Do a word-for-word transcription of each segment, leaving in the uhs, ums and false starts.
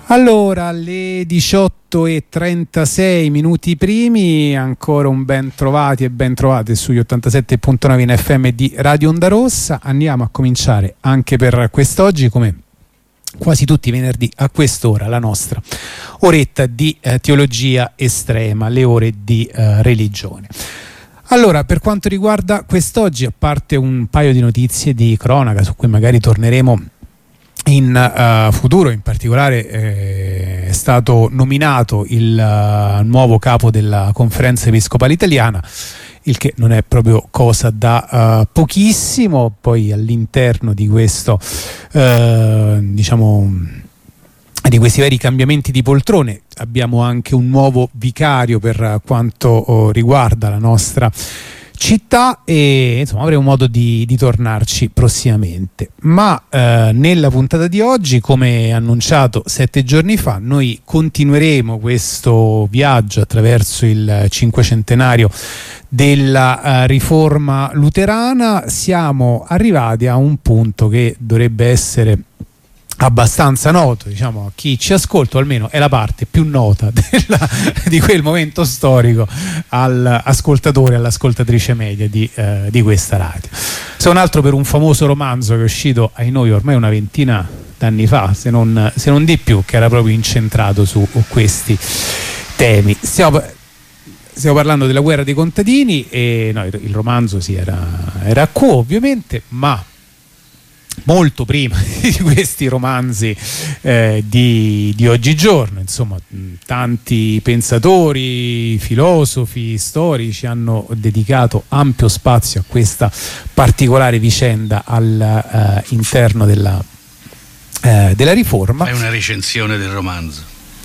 Allora, alle diciotto e trentasei minuti primi, ancora un ben trovati e ben trovate sugli ottantasette virgola nove in F M di Radio Onda Rossa. Andiamo a cominciare anche per quest'oggi, come quasi tutti i venerdì a quest'ora, la nostra oretta di eh, teologia estrema, le ore di eh, religione. Allora, per quanto riguarda quest'oggi, a parte un paio di notizie di cronaca su cui magari torneremo in uh, futuro, in particolare eh, è stato nominato il uh, nuovo capo della Conferenza Episcopale Italiana, il che non è proprio cosa da uh, pochissimo. Poi all'interno di questo uh, diciamo di questi vari cambiamenti di poltrone abbiamo anche un nuovo vicario per quanto uh, riguarda la nostra città, e insomma avremo modo di, di tornarci prossimamente. Ma eh, nella puntata di oggi, come annunciato sette giorni fa, noi continueremo questo viaggio attraverso il cinquecentenario della uh, riforma luterana. Siamo arrivati a un punto che dovrebbe essere abbastanza noto, diciamo, a chi ci ascolta, o almeno è la parte più nota della, di quel momento storico all'ascoltatore, all'ascoltatrice media di, eh, di questa radio. Se non altro per un famoso romanzo che è uscito ai noi ormai una ventina d'anni fa, se non, se non di più, che era proprio incentrato su questi temi. Stiamo, stiamo parlando della guerra dei contadini, e no, il, il romanzo sì, era, era a Quo ovviamente, ma molto prima di questi romanzi eh, di, di oggigiorno, insomma, tanti pensatori, filosofi, storici hanno dedicato ampio spazio a questa particolare vicenda all'interno della, eh, della riforma. È una recensione del romanzo.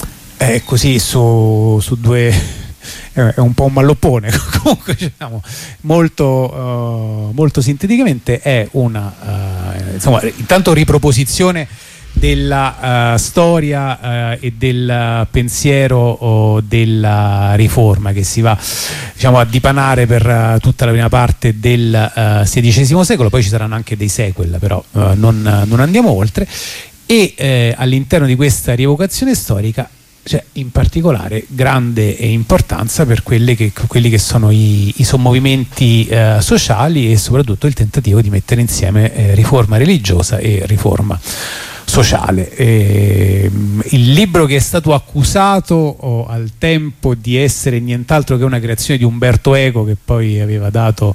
È così su, su due... è un po' un malloppone, comunque diciamo, molto, uh, molto sinteticamente è una uh, insomma, intanto riproposizione della uh, storia uh, e del pensiero uh, della riforma, che si va, diciamo, a dipanare per uh, tutta la prima parte del uh, sedicesimo secolo. Poi ci saranno anche dei sequel, però uh, non, non andiamo oltre. E eh, all'interno di questa rievocazione storica c'è in particolare grande importanza per quelle che, quelli che sono i, i sommovimenti eh, sociali, e soprattutto il tentativo di mettere insieme eh, riforma religiosa e riforma sociale. E, il libro che è stato accusato oh, al tempo di essere nient'altro che una creazione di Umberto Eco, che poi aveva dato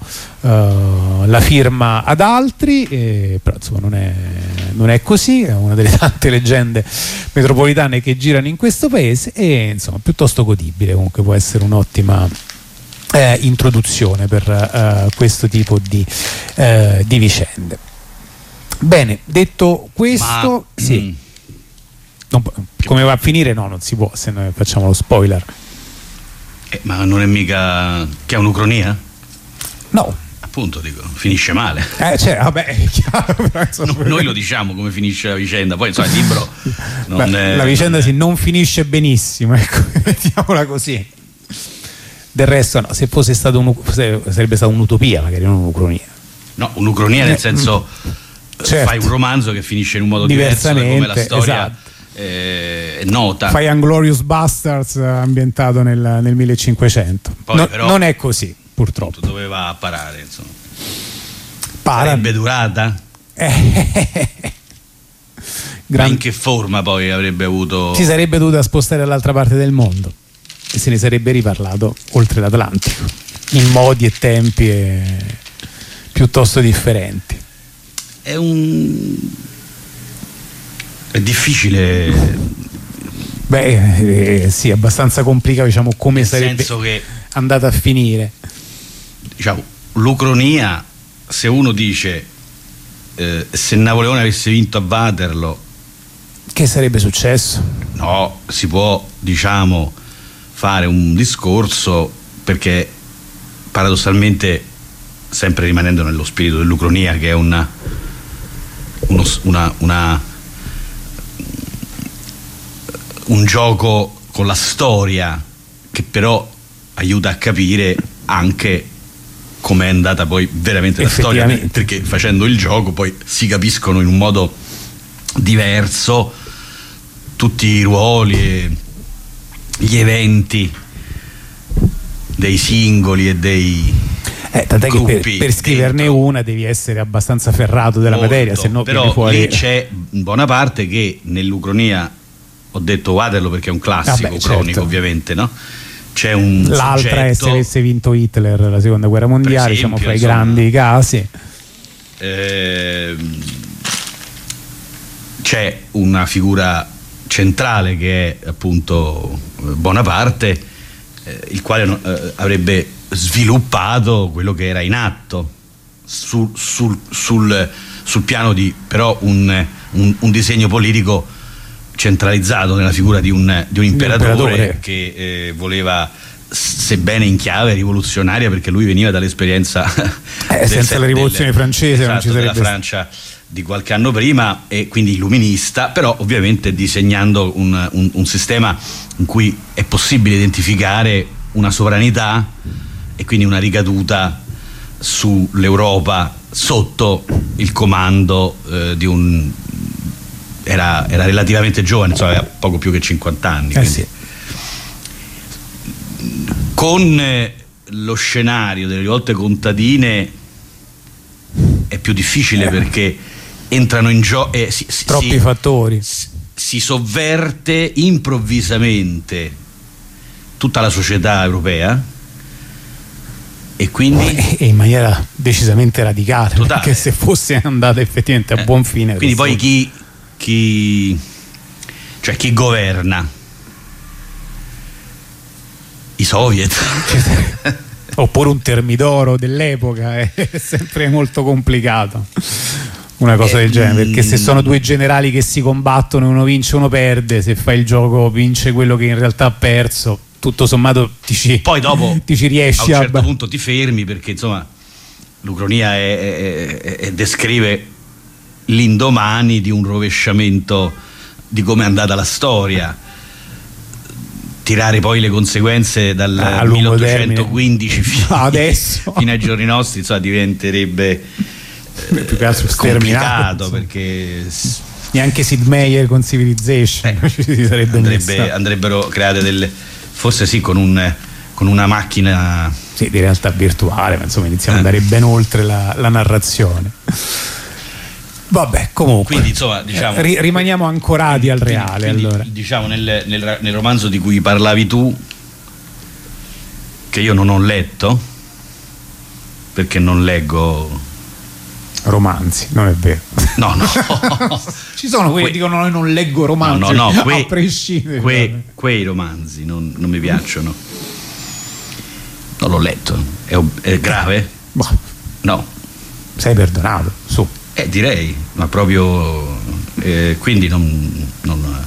uh, la firma ad altri, e, però insomma non è, non è così, è una delle tante leggende metropolitane che girano in questo paese, e insomma piuttosto godibile, comunque può essere un'ottima eh, introduzione per uh, questo tipo di, uh, di vicende. Bene, detto questo, ma, sì. Mm. Non, come va a finire? No, non si può, se noi facciamo lo spoiler. Eh, ma non è mica che è un'ucronia? No. Appunto, dico, finisce male. Eh, cioè, vabbè, è chiaro. Però, no, noi lo diciamo come finisce la vicenda, poi insomma il libro non Beh, è, la vicenda non, sì, è... non finisce benissimo, ecco, mettiamola così. Del resto, no, se fosse stato un, sarebbe stata un'utopia, magari non un'ucronia. No, un'ucronia nel senso... Certo. Fai un romanzo che finisce in un modo diverso da come la storia, esatto, eh, è nota. Fai Inglourious Basterds ambientato nel, nel millecinquecento. Poi, no, però, non è così, purtroppo. Dove va a parare, insomma. Para. Sarebbe durata? Eh. Ma in che forma poi avrebbe avuto? Si sarebbe dovuta spostare dall'altra parte del mondo e se ne sarebbe riparlato oltre l'Atlantico, in modi e tempi e... piuttosto differenti. È un è difficile. Beh, eh, sì, abbastanza complicato, diciamo, come nel sarebbe senso che, andata a finire. Diciamo, l'ucronia, se uno dice eh, se Napoleone avesse vinto a Waterloo, che sarebbe successo? No, si può, diciamo, fare un discorso, perché paradossalmente, sempre rimanendo nello spirito dell'ucronia, che è una Uno, una, una, un gioco con la storia, che però aiuta a capire anche com'è andata poi veramente la storia, perché facendo il gioco poi si capiscono in un modo diverso tutti i ruoli e gli eventi dei singoli e dei eh, tant'è che per, per scriverne dentro. Una devi essere abbastanza ferrato della molto, materia, se no però fuori... lì c'è Bonaparte che nell'Ucronia, ho detto Waterloo perché è un classico Vabbè, cronico, certo. ovviamente, no? C'è un l'altra soggetto, è se avesse vinto Hitler la seconda guerra mondiale, esempio, diciamo fra insomma, i grandi casi. Eh, c'è una figura centrale che è appunto Bonaparte, eh, il quale eh, avrebbe sviluppato quello che era in atto sul, sul, sul, sul piano di però un, un, un disegno politico centralizzato nella figura di un, di un imperatore, imperatore. che eh, voleva, sebbene in chiave rivoluzionaria, perché lui veniva dall'esperienza eh, senza la rivoluzione del, francese esatto, non ci sarebbe della Francia di qualche anno prima, e quindi illuminista, però ovviamente disegnando un, un, un sistema in cui è possibile identificare una sovranità e quindi una ricaduta sull'Europa sotto il comando eh, di un era, era relativamente giovane, insomma aveva poco più che cinquanta anni, eh sì. Con eh, lo scenario delle rivolte contadine è più difficile eh. perché entrano in gioco eh, si, troppi si, fattori si, si sovverte improvvisamente tutta la società europea e quindi e in maniera decisamente radicale, totale. Perché se fosse andata effettivamente a eh. buon fine quindi poi chi chi cioè chi governa? I soviet oppure un Termidoro dell'epoca è sempre molto complicato una cosa eh, del genere, perché se sono due generali che si combattono, uno vince uno perde, se fai il gioco vince quello che in realtà ha perso, tutto sommato ti ci, poi dopo ti ci riesci a un certo a... punto ti fermi, perché insomma l'Ucronia è, è, è, descrive l'indomani di un rovesciamento di come è andata la storia. Tirare poi le conseguenze dal ah, milleottocentoquindici fino, adesso. fino ai giorni nostri, insomma, diventerebbe eh, più che altro complicato, perché neanche Sid Meier con Civilization eh, ci sarebbe andrebbe, andrebbero create delle, forse sì, con un con una macchina sì, di realtà virtuale, ma insomma iniziamo eh. ad andare ben oltre la, la narrazione. Vabbè, comunque quindi insomma diciamo eh, rimaniamo ancorati al reale. Quindi, allora diciamo nel, nel, nel romanzo di cui parlavi tu, che io non ho letto perché non leggo romanzi, non è vero? No, no. Ci sono quelli que- che dicono: noi non leggo romanzi. No, no, no, que- a prescindere. Que- quei romanzi non, non mi piacciono. Non l'ho letto. È, è grave? Boh. No. Sei perdonato, su. Eh, direi, ma proprio eh, quindi non, non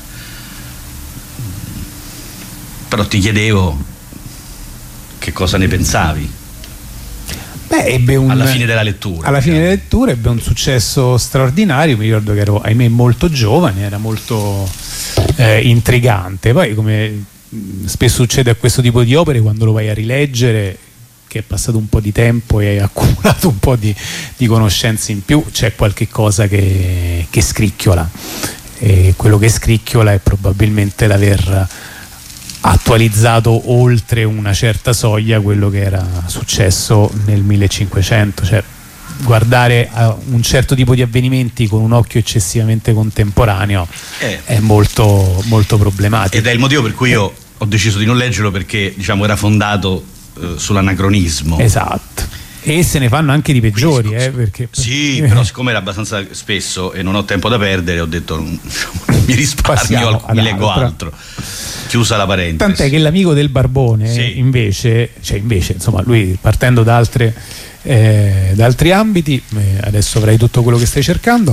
però ti chiedevo che cosa ne pensavi. Beh, ebbe un, alla fine della lettura. Alla fine della lettura ebbe un successo straordinario. Mi ricordo che ero, ahimè, molto giovane, era molto eh, intrigante. Poi, come spesso succede a questo tipo di opere, quando lo vai a rileggere, che è passato un po' di tempo e hai accumulato un po' di, di conoscenze in più, c'è qualche cosa che, che scricchiola, e quello che scricchiola è probabilmente l'aver attualizzato oltre una certa soglia quello che era successo nel millecinquecento, cioè guardare a un certo tipo di avvenimenti con un occhio eccessivamente contemporaneo eh. è molto, molto problematico, ed è il motivo per cui io ho deciso di non leggerlo, perché diciamo era fondato sull'anacronismo. Esatto. E se ne fanno anche di peggiori, eh, perché... Sì, però siccome era abbastanza spesso e non ho tempo da perdere, ho detto non, mi risparmio, mi leggo altro. Chiusa la parentesi. Tant'è che l'amico del Barbone sì. invece, cioè invece, insomma, lui partendo da altre eh, da altri ambiti, eh, adesso avrai tutto quello che stai cercando,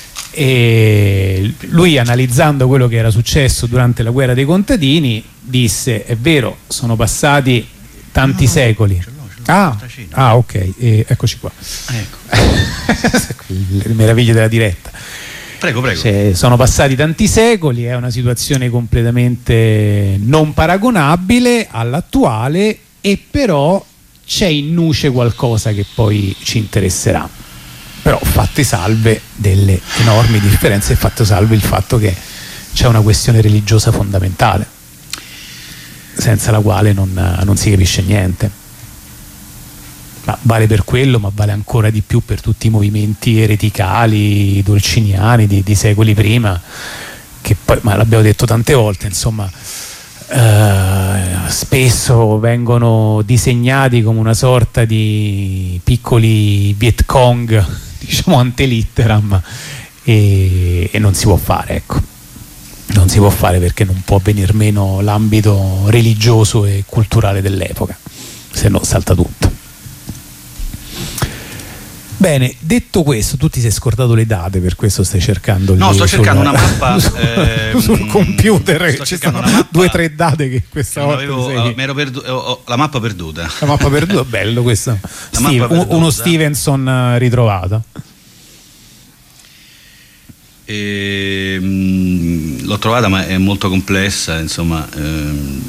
e lui, analizzando quello che era successo durante la guerra dei contadini, disse: è vero, sono passati tanti no, no, secoli. Ce l'ho, ce l'ho, ah, ah, ok, e eccoci qua. Ecco. Le meraviglie della diretta. Prego, prego. Cioè, sono passati tanti secoli, è una situazione completamente non paragonabile all'attuale, e però c'è in nuce qualcosa che poi ci interesserà. Però fatte salve delle enormi differenze, e fatto salve il fatto che c'è una questione religiosa fondamentale, senza la quale non, non si capisce niente. Ma vale per quello, ma vale ancora di più per tutti i movimenti ereticali, dolciniani di, di secoli prima, che poi, ma l'abbiamo detto tante volte, insomma, eh, spesso vengono disegnati come una sorta di piccoli Viet Cong, diciamo ante litteram, e, e non si può fare, ecco. Non si può fare perché non può venir meno l'ambito religioso e culturale dell'epoca, se no salta tutto. Bene, detto questo, tu ti sei scordato le date, per questo stai cercando no, sto cercando sul, una mappa sul, eh, sul computer, sto ci cercando sono una mappa due o tre date che questa volta avevo, sei... mi ero perdu- ho, ho la mappa perduta. La mappa perduta, bello questo. Steve, mappa perduta. Uno Stevenson ritrovato. E, mh, l'ho trovata, ma è molto complessa, insomma. Ehm...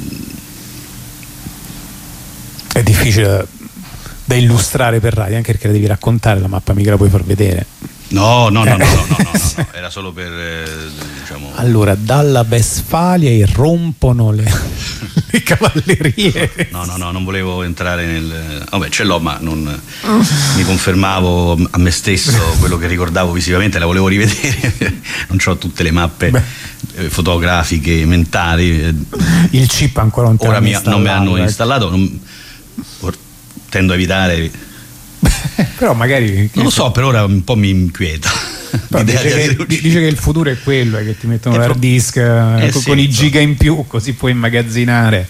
È difficile da illustrare per radio, anche perché la devi raccontare la mappa, mica la puoi far vedere. No, no, no, no, no, no, no, no, no. Era solo per eh, diciamo. Allora, dalla Westfalia irrompono le, le cavallerie. No, no, no, non volevo entrare nel. Vabbè, ce l'ho, ma non mi confermavo a me stesso quello che ricordavo visivamente, la volevo rivedere. Non ho tutte le mappe Beh. fotografiche mentali. Il chip ancora non te ora mi, non me l'hanno ecco. installato. Non, tendo a evitare. Però magari non lo so, per ora un po' mi inquieta. Dice che, dice che il futuro è quello, è che ti mettono l'hard disk eh con, sì, con i giga in più, così puoi immagazzinare.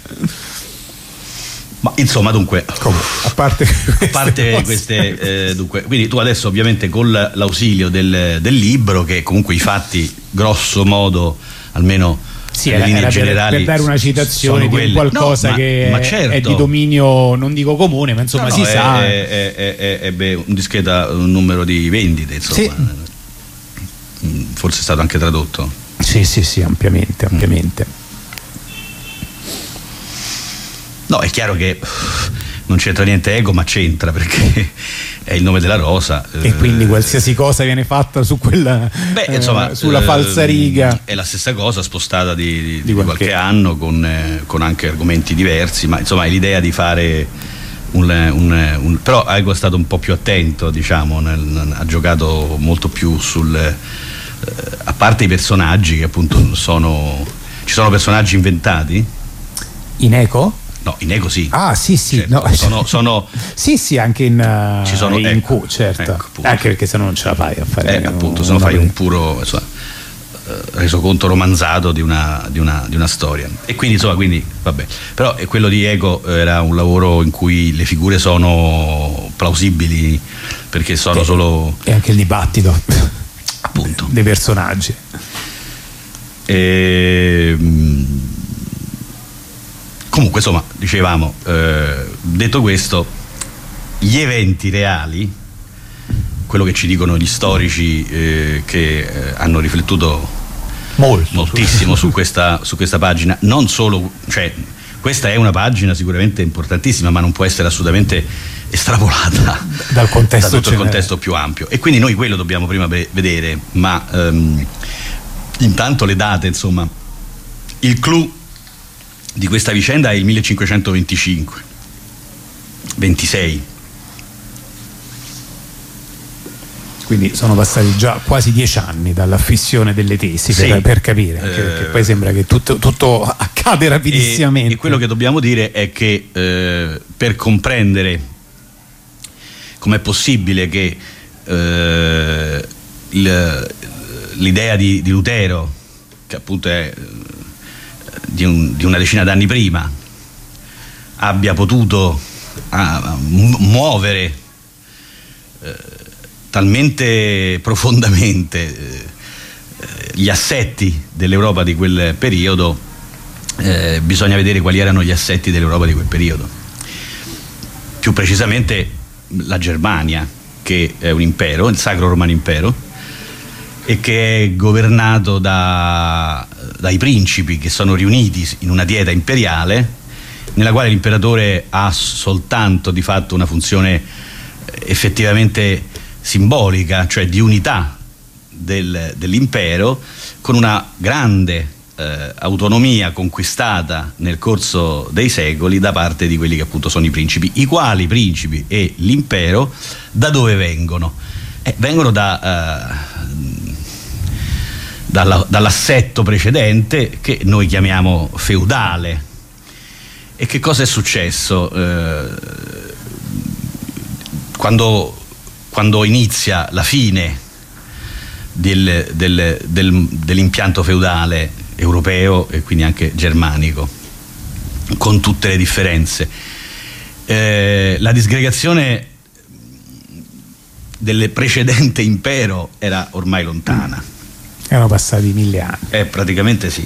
Ma insomma, dunque, Comunque, a parte queste, a parte queste eh, dunque, quindi tu adesso ovviamente con l'ausilio del, del libro, che comunque i fatti grosso modo almeno sì, era, era per, per dare una citazione di un qualcosa no, ma, che ma certo. è di dominio, non dico comune, ma insomma no, no, si è, sa. È, è, è, è, è beh, un discreto numero di vendite, insomma. Sì. Forse è stato anche tradotto. Sì, sì, sì, ampiamente, ampiamente. No, è chiaro che non c'entra niente ego, ma c'entra perché è il nome della rosa. E eh, quindi qualsiasi cosa viene fatta su quella beh, eh, insomma, sulla eh, falsariga è la stessa cosa spostata di, di, di, di qualche, qualche anno con, eh, con anche argomenti diversi, ma insomma è l'idea di fare un, un, un però Ego è stato un po' più attento, diciamo, nel, ha giocato molto più sul eh, a parte i personaggi che appunto sono ci sono personaggi inventati in Eco? No, in Eco sì. Ah, sì, sì. Certo, no. sono, sono sì, sì, anche in, uh, ci sono, in ecco, Q, certo. Ecco, anche perché se no non ce la fai a fare. Eh, appunto, se no fai un puro insomma, resoconto romanzato di una, di, una, di una storia. E quindi, insomma, quindi, vabbè. Però quello di Eco era un lavoro in cui le figure sono plausibili, perché sono e, solo. E anche il dibattito. Appunto. Dei personaggi. E, comunque insomma dicevamo eh, detto questo, gli eventi reali, quello che ci dicono gli storici eh, che eh, hanno riflettuto Molto. moltissimo su questa, su questa pagina, non solo, cioè questa è una pagina sicuramente importantissima, ma non può essere assolutamente estrapolata dal contesto, da tutto il contesto più ampio, e quindi noi quello dobbiamo prima vedere, ma ehm, intanto le date, insomma, il clou di questa vicenda è il millecinquecentoventicinque ventisei, quindi sono passati già quasi dieci anni dall'affissione delle tesi, sì, per, per capire, anche eh, perché poi sembra che tutto, tutto accade rapidissimamente. E, e quello che dobbiamo dire è che eh, per comprendere com'è possibile che eh, il, l'idea di, di Lutero, che appunto è di, un, di una decina d'anni prima, abbia potuto a, a muovere eh, talmente profondamente eh, gli assetti dell'Europa di quel periodo, eh, bisogna vedere quali erano gli assetti dell'Europa di quel periodo. Più precisamente la Germania, che è un impero, il Sacro Romano Impero, e che è governato da, dai principi che sono riuniti in una dieta imperiale, nella quale l'imperatore ha soltanto di fatto una funzione effettivamente simbolica, cioè di unità del, dell'impero, con una grande eh, autonomia conquistata nel corso dei secoli da parte di quelli che appunto sono i principi. I quali principi e l'impero da dove vengono? Eh, vengono da, eh, dalla, dall'assetto precedente che noi chiamiamo feudale. E che cosa è successo? Eh, quando, quando inizia la fine del, del, del, dell'impianto feudale europeo e quindi anche germanico, con tutte le differenze, eh, la disgregazione del precedente impero era ormai lontana. Erano passati mille anni. Eh, praticamente sì.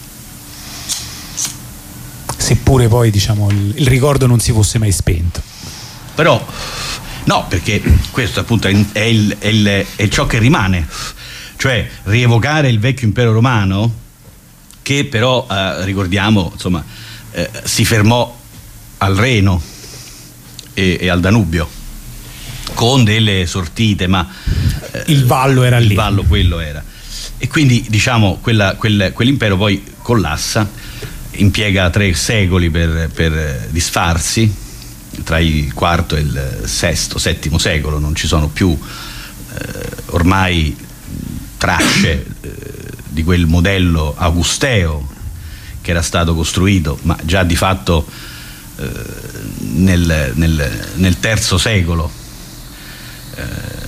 Seppure poi, diciamo, il, il ricordo non si fosse mai spento. Però no, perché questo appunto è, è, il, è, il, è ciò che rimane, cioè rievocare il vecchio impero romano, che però eh, ricordiamo, insomma, eh, si fermò al Reno e, e al Danubio con delle sortite, ma eh, il vallo era il lì. Il vallo quello era. E quindi, diciamo, quella, quel, quell'impero poi collassa, impiega tre secoli per, per disfarsi, tra il quarto e il sesto, settimo secolo non ci sono più eh, ormai tracce eh, di quel modello augusteo che era stato costruito, ma già di fatto eh, nel, nel, nel terzo secolo eh,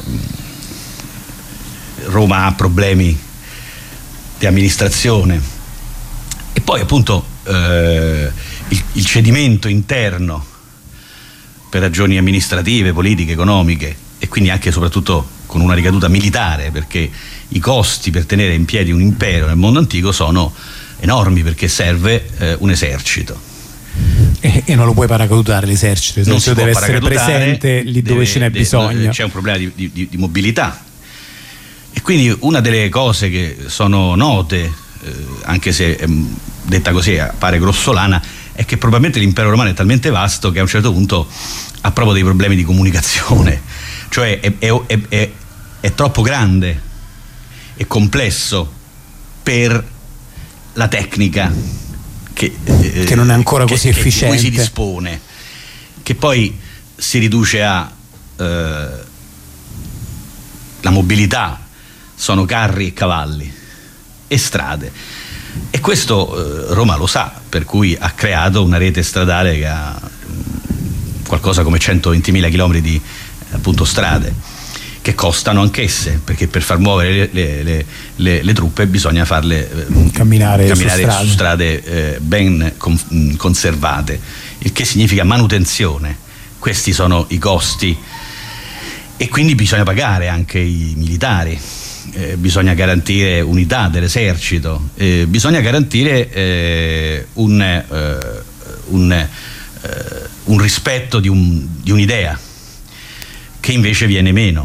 Roma ha problemi di amministrazione. E poi appunto eh, il, il cedimento interno per ragioni amministrative, politiche, economiche e quindi anche e soprattutto con una ricaduta militare, perché i costi per tenere in piedi un impero nel mondo antico sono enormi, perché serve eh, un esercito. E, e non lo puoi paracadutare l'esercito, l'esercito deve essere presente lì dove deve, ce n'è deve, bisogno. C'è un problema di, di, di mobilità. E quindi una delle cose che sono note, eh, anche se eh, detta così appare grossolana, è che probabilmente l'impero romano è talmente vasto che a un certo punto ha proprio dei problemi di comunicazione, cioè è, è, è, è, è troppo grande e complesso per la tecnica che, eh, che non è ancora che, così che, efficiente, di cui si dispone, che poi si riduce a eh, la mobilità, sono carri e cavalli e strade. E questo eh, Roma lo sa, per cui ha creato una rete stradale che ha mh, qualcosa come centoventimila chilometri di appunto strade, che costano anch'esse, perché per far muovere le, le, le, le, le truppe bisogna farle eh, camminare, camminare su strade, su strade eh, ben con, mh, conservate, il che significa manutenzione. Questi sono i costi, e quindi bisogna pagare anche i militari. Eh, bisogna garantire unità dell'esercito, eh, bisogna garantire eh, un, eh, un, eh, un rispetto di, un, di un'idea che invece viene meno.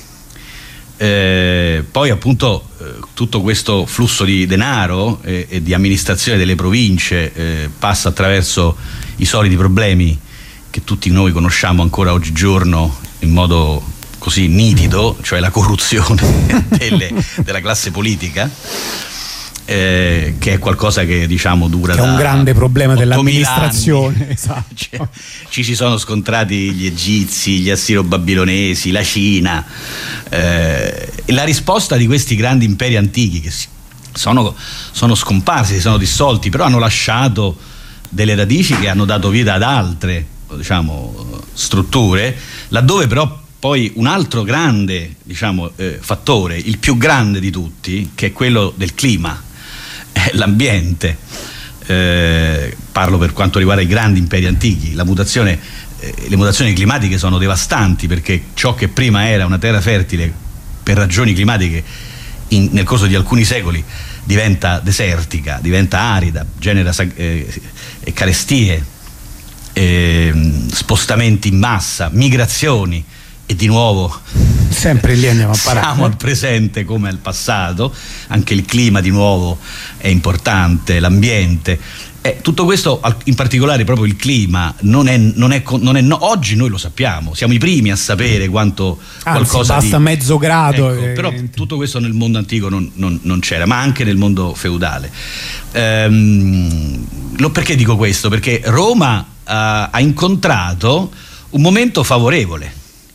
Eh, poi appunto eh, tutto questo flusso di denaro eh, e di amministrazione delle province eh, passa attraverso i soliti problemi che tutti noi conosciamo ancora oggigiorno in modo così nitido, cioè la corruzione delle, della classe politica, eh, che è qualcosa che diciamo dura che da è un grande problema dell'amministrazione. Esatto. Cioè, ci si sono scontrati gli egizi, gli assiro-babilonesi, la Cina, eh, e la risposta di questi grandi imperi antichi che sono, sono scomparsi, si sono dissolti, però hanno lasciato delle radici che hanno dato vita ad altre, diciamo, strutture, laddove però poi un altro grande, diciamo, eh, fattore, il più grande di tutti, che è quello del clima, eh, l'ambiente. Eh, parlo per quanto riguarda i grandi imperi antichi. La mutazione, eh, le mutazioni climatiche sono devastanti, perché ciò che prima era una terra fertile per ragioni climatiche in, nel corso di alcuni secoli diventa desertica, diventa arida, genera eh, carestie, eh, spostamenti in massa, migrazioni. E di nuovo sempre lì andiamo a parare. Siamo al presente come al passato, anche il clima di nuovo è importante, l'ambiente. Eh, tutto questo, in particolare proprio il clima, non è, non è, non è no, oggi noi lo sappiamo, siamo i primi a sapere quanto Anzi, qualcosa basta di, mezzo grado. Ecco, però tutto questo nel mondo antico non, non, non c'era, ma anche nel mondo feudale. Ehm, lo, perché dico questo? Perché Roma uh, ha incontrato un momento favorevole.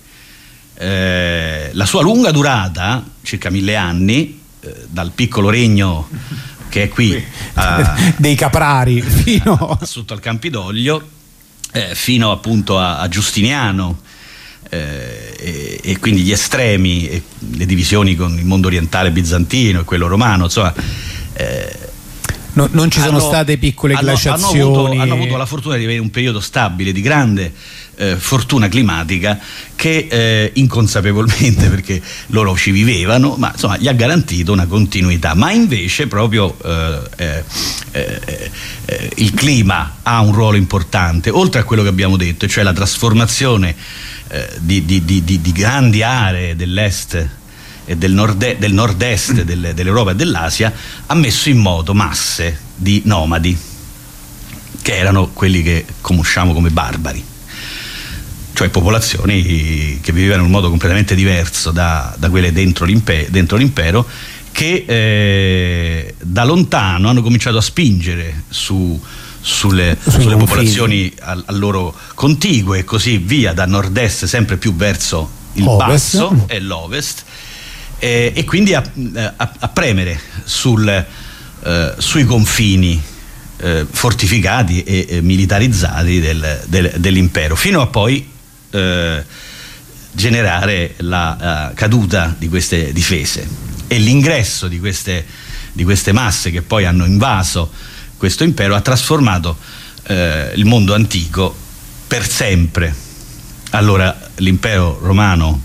Eh, la sua lunga durata, circa mille anni, eh, dal piccolo regno che è qui a, dei Caprari fino a, sotto al Campidoglio, eh, fino appunto a, a Giustiniano, eh, e, e quindi gli estremi, e le divisioni con il mondo orientale bizantino e quello romano, insomma, eh, no, non ci sono hanno, state piccole hanno, glaciazioni. Hanno avuto, hanno avuto la fortuna di avere un periodo stabile, di grande eh, fortuna climatica, che eh, inconsapevolmente, perché loro ci vivevano, ma insomma gli ha garantito una continuità. Ma invece proprio eh, eh, eh, il clima ha un ruolo importante, oltre a quello che abbiamo detto, cioè la trasformazione eh, di, di, di, di, di grandi aree dell'est e del, nord del nord-est del, dell'Europa e dell'Asia, ha messo in moto masse di nomadi, che erano quelli che conosciamo come barbari, cioè popolazioni che vivevano in un modo completamente diverso da, da quelle dentro, l'impe dentro l'impero, che eh, da lontano hanno cominciato a spingere su, sulle, sulle popolazioni a, a loro contigue, e così via, da nord-est sempre più verso il Ovest. basso e l'ovest, eh, e quindi a, a, a premere sul, eh, sui confini eh, fortificati e, e militarizzati del, del, dell'impero, fino a poi eh, generare la uh, caduta di queste difese e l'ingresso di queste, di queste masse che poi hanno invaso questo impero. Ha trasformato eh, il mondo antico per sempre. Allora l'impero romano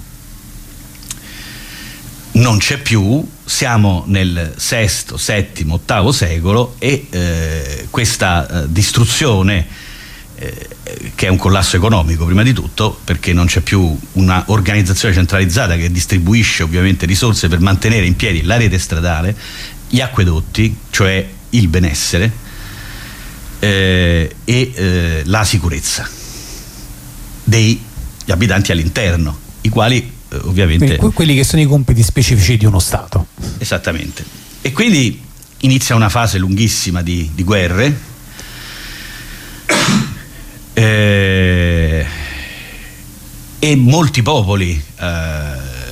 non c'è più, siamo nel sesto, settimo, ottavo secolo, e eh, questa eh, distruzione, eh, che è un collasso economico prima di tutto, perché non c'è più una organizzazione centralizzata che distribuisce ovviamente risorse per mantenere in piedi la rete stradale, gli acquedotti, cioè il benessere, eh, e eh, la sicurezza degli abitanti all'interno, i quali eh, ovviamente... Quindi, quelli che sono i compiti specifici di uno Stato. Esattamente. E quindi inizia una fase lunghissima di, di guerre, eh, e molti popoli, eh,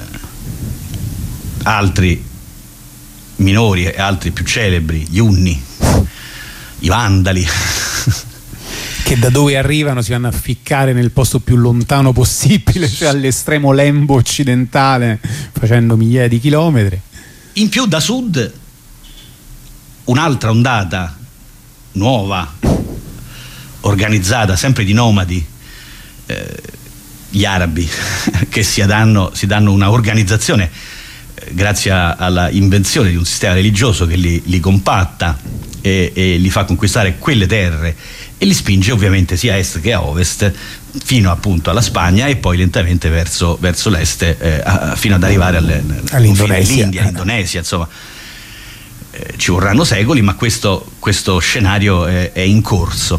altri minori e altri più celebri, gli Unni, i Vandali, che da dove arrivano si vanno a ficcare nel posto più lontano possibile, cioè all'estremo lembo occidentale, facendo migliaia di chilometri. In più da sud un'altra ondata nuova, organizzata sempre di nomadi, eh, gli arabi, che si danno, si danno una organizzazione eh, grazie alla invenzione di un sistema religioso che li, li compatta e, e li fa conquistare quelle terre e li spinge ovviamente sia a est che a ovest, fino appunto alla Spagna e poi lentamente verso, verso l'est, eh, a, fino ad arrivare all'India, all'Indonesia, insomma. Eh, ci vorranno secoli, ma questo, questo scenario è, è in corso.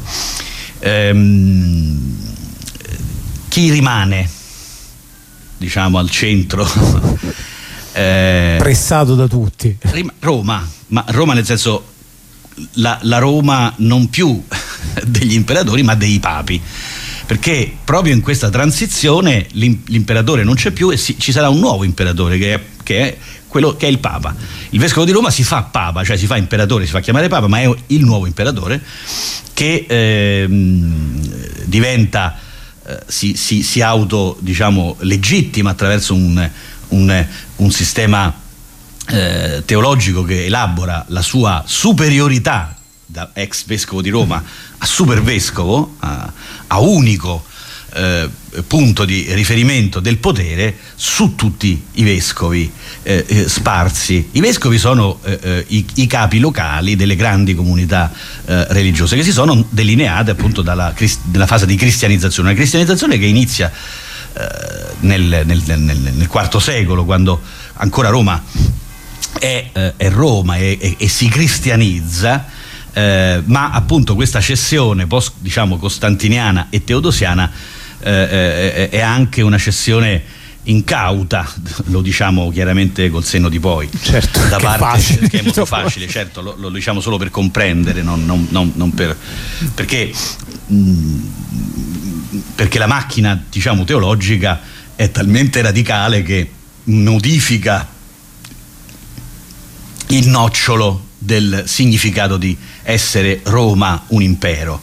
Ehm, chi rimane, diciamo, al centro? eh, Pressato da tutti. Roma, ma Roma nel senso la, la Roma non più degli imperatori ma dei papi, perché proprio in questa transizione l'imperatore non c'è più e si, ci sarà un nuovo imperatore che è, che è quello che è il Papa. Il vescovo di Roma si fa Papa, cioè si fa imperatore, si fa chiamare Papa, ma è il nuovo imperatore che eh, diventa eh, si, si, si auto, diciamo, legittima attraverso un, un, un sistema eh, teologico che elabora la sua superiorità da ex vescovo di Roma a supervescovo, a, a unico eh, punto di riferimento del potere su tutti i vescovi eh, eh, sparsi. I vescovi sono eh, eh, i, i capi locali delle grandi comunità eh, religiose che si sono delineate appunto dalla, dalla fase di cristianizzazione, una cristianizzazione che inizia eh, nel, nel, nel, nel quarto secolo, quando ancora Roma è, eh, è Roma e, e, e si cristianizza, eh, ma appunto questa cessione post, diciamo, costantiniana e teodosiana eh, è anche una cessione incauta, lo diciamo chiaramente col senno di poi, certo, da che parte facile. che è molto facile, certo, lo, lo diciamo solo per comprendere, non, non, non, non per, perché mh, perché la macchina, diciamo, teologica è talmente radicale che modifica il nocciolo del significato di essere Roma un impero.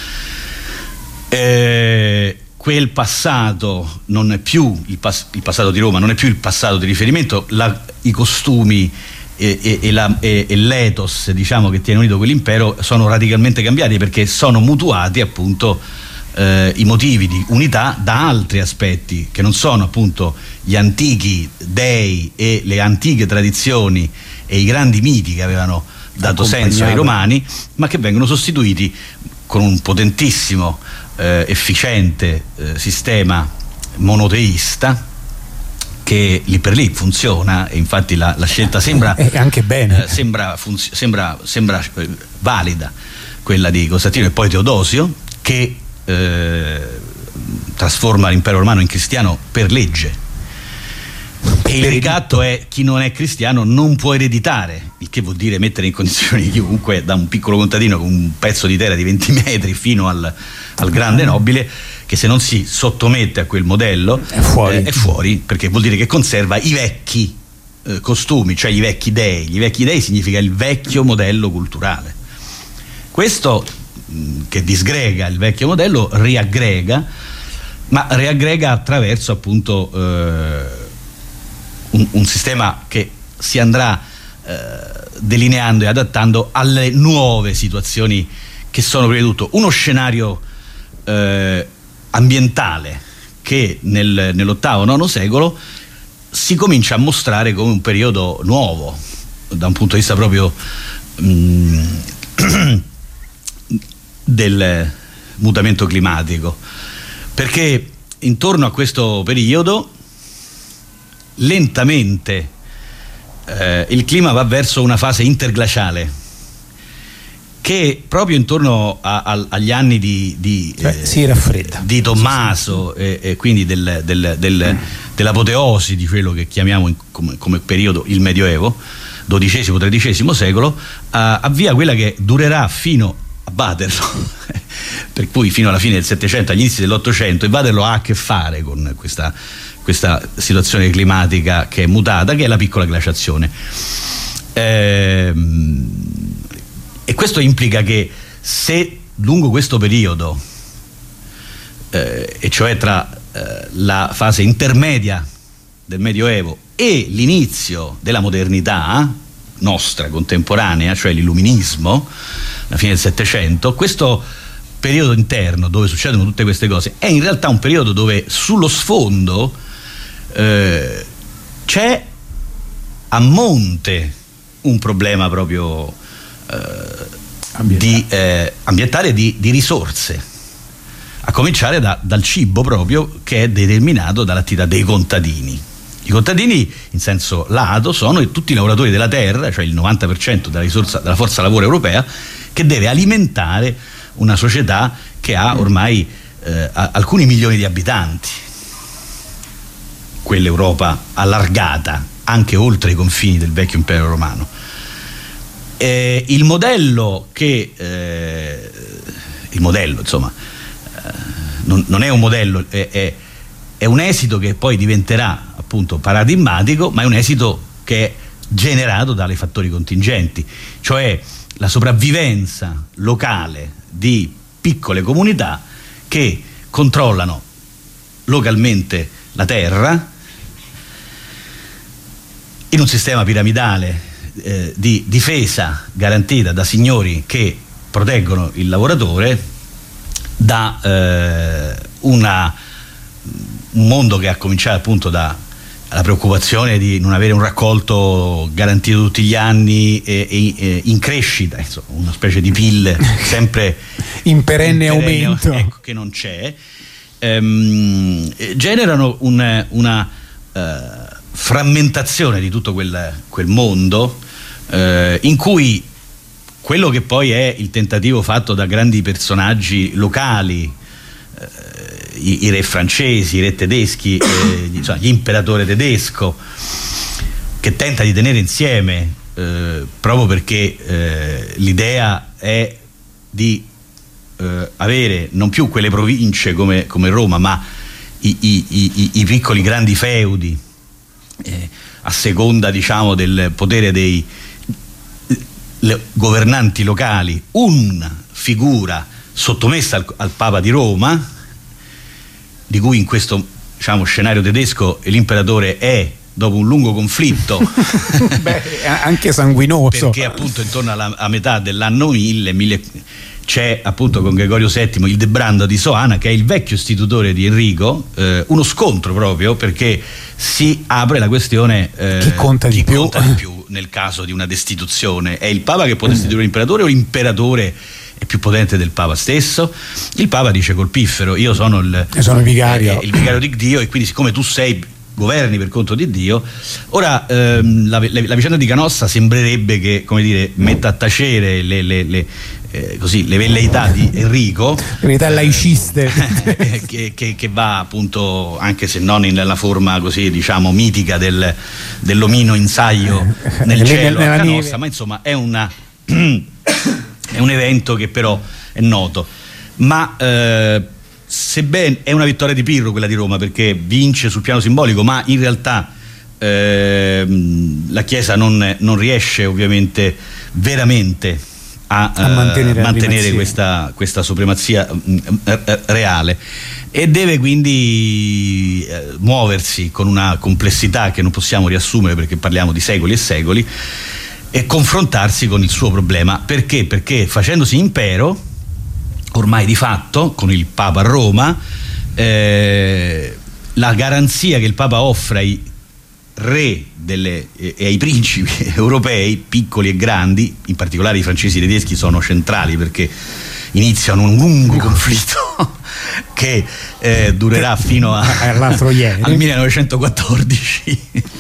Eh, quel passato non è più il, pas- il passato di Roma, non è più il passato di riferimento, la, i costumi e, e, e, la, e, e l'ethos, diciamo, che tiene unito quell'impero sono radicalmente cambiati, perché sono mutuati appunto eh, i motivi di unità da altri aspetti che non sono appunto gli antichi dei e le antiche tradizioni e i grandi miti che avevano dato senso ai romani, ma che vengono sostituiti con un potentissimo eh, efficiente eh, sistema monoteista che lì per lì funziona, e infatti la, la scelta sembra eh, anche bene eh, sembra, funz- sembra, sembra eh, valida, quella di Costantino e poi Teodosio, che eh, trasforma l'impero romano in cristiano per legge. E il ricatto è: chi non è cristiano non può ereditare, il che vuol dire mettere in condizioni chiunque, da un piccolo contadino con un pezzo di terra di venti metri fino al, al grande nobile, che se non si sottomette a quel modello è fuori, eh, è fuori, perché vuol dire che conserva i vecchi eh, costumi, cioè i vecchi dei. I vecchi dei significa il vecchio modello culturale. Questo mh, che disgrega il vecchio modello riaggrega, ma riaggrega attraverso appunto eh, Un, un sistema che si andrà eh, delineando e adattando alle nuove situazioni che sono prima di tutto uno scenario eh, ambientale che nel, nell'ottavo nono secolo si comincia a mostrare come un periodo nuovo da un punto di vista proprio mh, del mutamento climatico, perché intorno a questo periodo lentamente eh, il clima va verso una fase interglaciale che proprio intorno a, a, agli anni di, di, cioè, eh, si raffredda. di Tommaso e, e quindi del, del, del, dell'apoteosi di quello che chiamiamo in, come, come periodo il Medioevo, dodicesimo tredicesimo secolo, uh, avvia quella che durerà fino a Waterloo per cui fino alla fine del Settecento, agli inizi dell'Ottocento, e Waterloo ha a che fare con questa questa situazione climatica che è mutata, che è la piccola glaciazione. Ehm, e questo implica che se lungo questo periodo, eh, e cioè tra eh, la fase intermedia del Medioevo e l'inizio della modernità nostra contemporanea, cioè l'illuminismo, la fine del Settecento, questo periodo interno dove succedono tutte queste cose è in realtà un periodo dove sullo sfondo Eh, c'è a monte un problema proprio eh, ambientale, di, eh, ambientale di, di risorse, a cominciare da, dal cibo proprio, che è determinato dall'attività dei contadini. I contadini in senso lato sono tutti i lavoratori della terra, cioè il novanta per cento della risorsa della forza lavoro europea, che deve alimentare una società che ha ormai eh, alcuni milioni di abitanti, quell'Europa allargata anche oltre i confini del vecchio impero romano. Eh, il modello che eh, il modello insomma eh, non, non è un modello, è, è, è un esito che poi diventerà appunto paradigmatico, ma è un esito che è generato dai fattori contingenti, cioè la sopravvivenza locale di piccole comunità che controllano localmente la terra in un sistema piramidale eh, di difesa garantita da signori che proteggono il lavoratore da eh, una, un mondo che ha cominciato appunto da la preoccupazione di non avere un raccolto garantito tutti gli anni e, e, e in crescita, insomma, una specie di P I L sempre in perenne, in perenne aumento, ecco, che non c'è. ehm, generano un, una eh, frammentazione di tutto quel, quel mondo eh, in cui quello che poi è il tentativo fatto da grandi personaggi locali, eh, i, i re francesi, i re tedeschi, eh, insomma, gli imperatori tedesco, che tenta di tenere insieme eh, proprio perché eh, l'idea è di eh, avere non più quelle province come, come Roma, ma i, i, i, i piccoli grandi feudi eh, a seconda, diciamo, del potere dei le governanti locali, una figura sottomessa al, al Papa di Roma, di cui in questo, diciamo, scenario tedesco l'imperatore è, dopo un lungo conflitto beh, anche sanguinoso, perché appunto intorno alla a metà dell'anno mille, mille c'è appunto con Gregorio settimo il Debrando di Soana, che è il vecchio istitutore di Enrico, eh, uno scontro proprio perché si apre la questione eh, chi conta chi di più, conta di più nel caso di una destituzione. È il Papa che può destituire l'imperatore o l'imperatore è più potente del Papa stesso? Il Papa dice col piffero: io sono il, sono il vicario. Eh, il vicario di Dio, e quindi siccome tu sei governi per conto di Dio. Ora ehm, la, la, la vicenda di Canossa sembrerebbe che, come dire, metta a tacere le, le, le eh, così, le velleità di Enrico, le velleità laiciste, eh, che, che, che va appunto, anche se non nella forma così, diciamo, mitica del, dell'omino insaio nel nel, cielo nella a Canossa, neve. ma insomma è una è un evento che però è noto, ma eh, sebbene è una vittoria di Pirro quella di Roma, perché vince sul piano simbolico, ma in realtà ehm, la Chiesa non, non riesce ovviamente veramente a, a mantenere, eh, mantenere questa, questa supremazia eh, reale, e deve quindi eh, muoversi con una complessità che non possiamo riassumere perché parliamo di secoli e secoli, e confrontarsi con il suo problema. Perché? Perché facendosi impero ormai di fatto, con il Papa a Roma, eh, la garanzia che il Papa offre ai re delle, e, e ai principi europei, piccoli e grandi, in particolare i francesi e i tedeschi sono centrali perché iniziano un lungo conflitto che eh, durerà fino a, all'altro ieri, al millenovecentoquattordici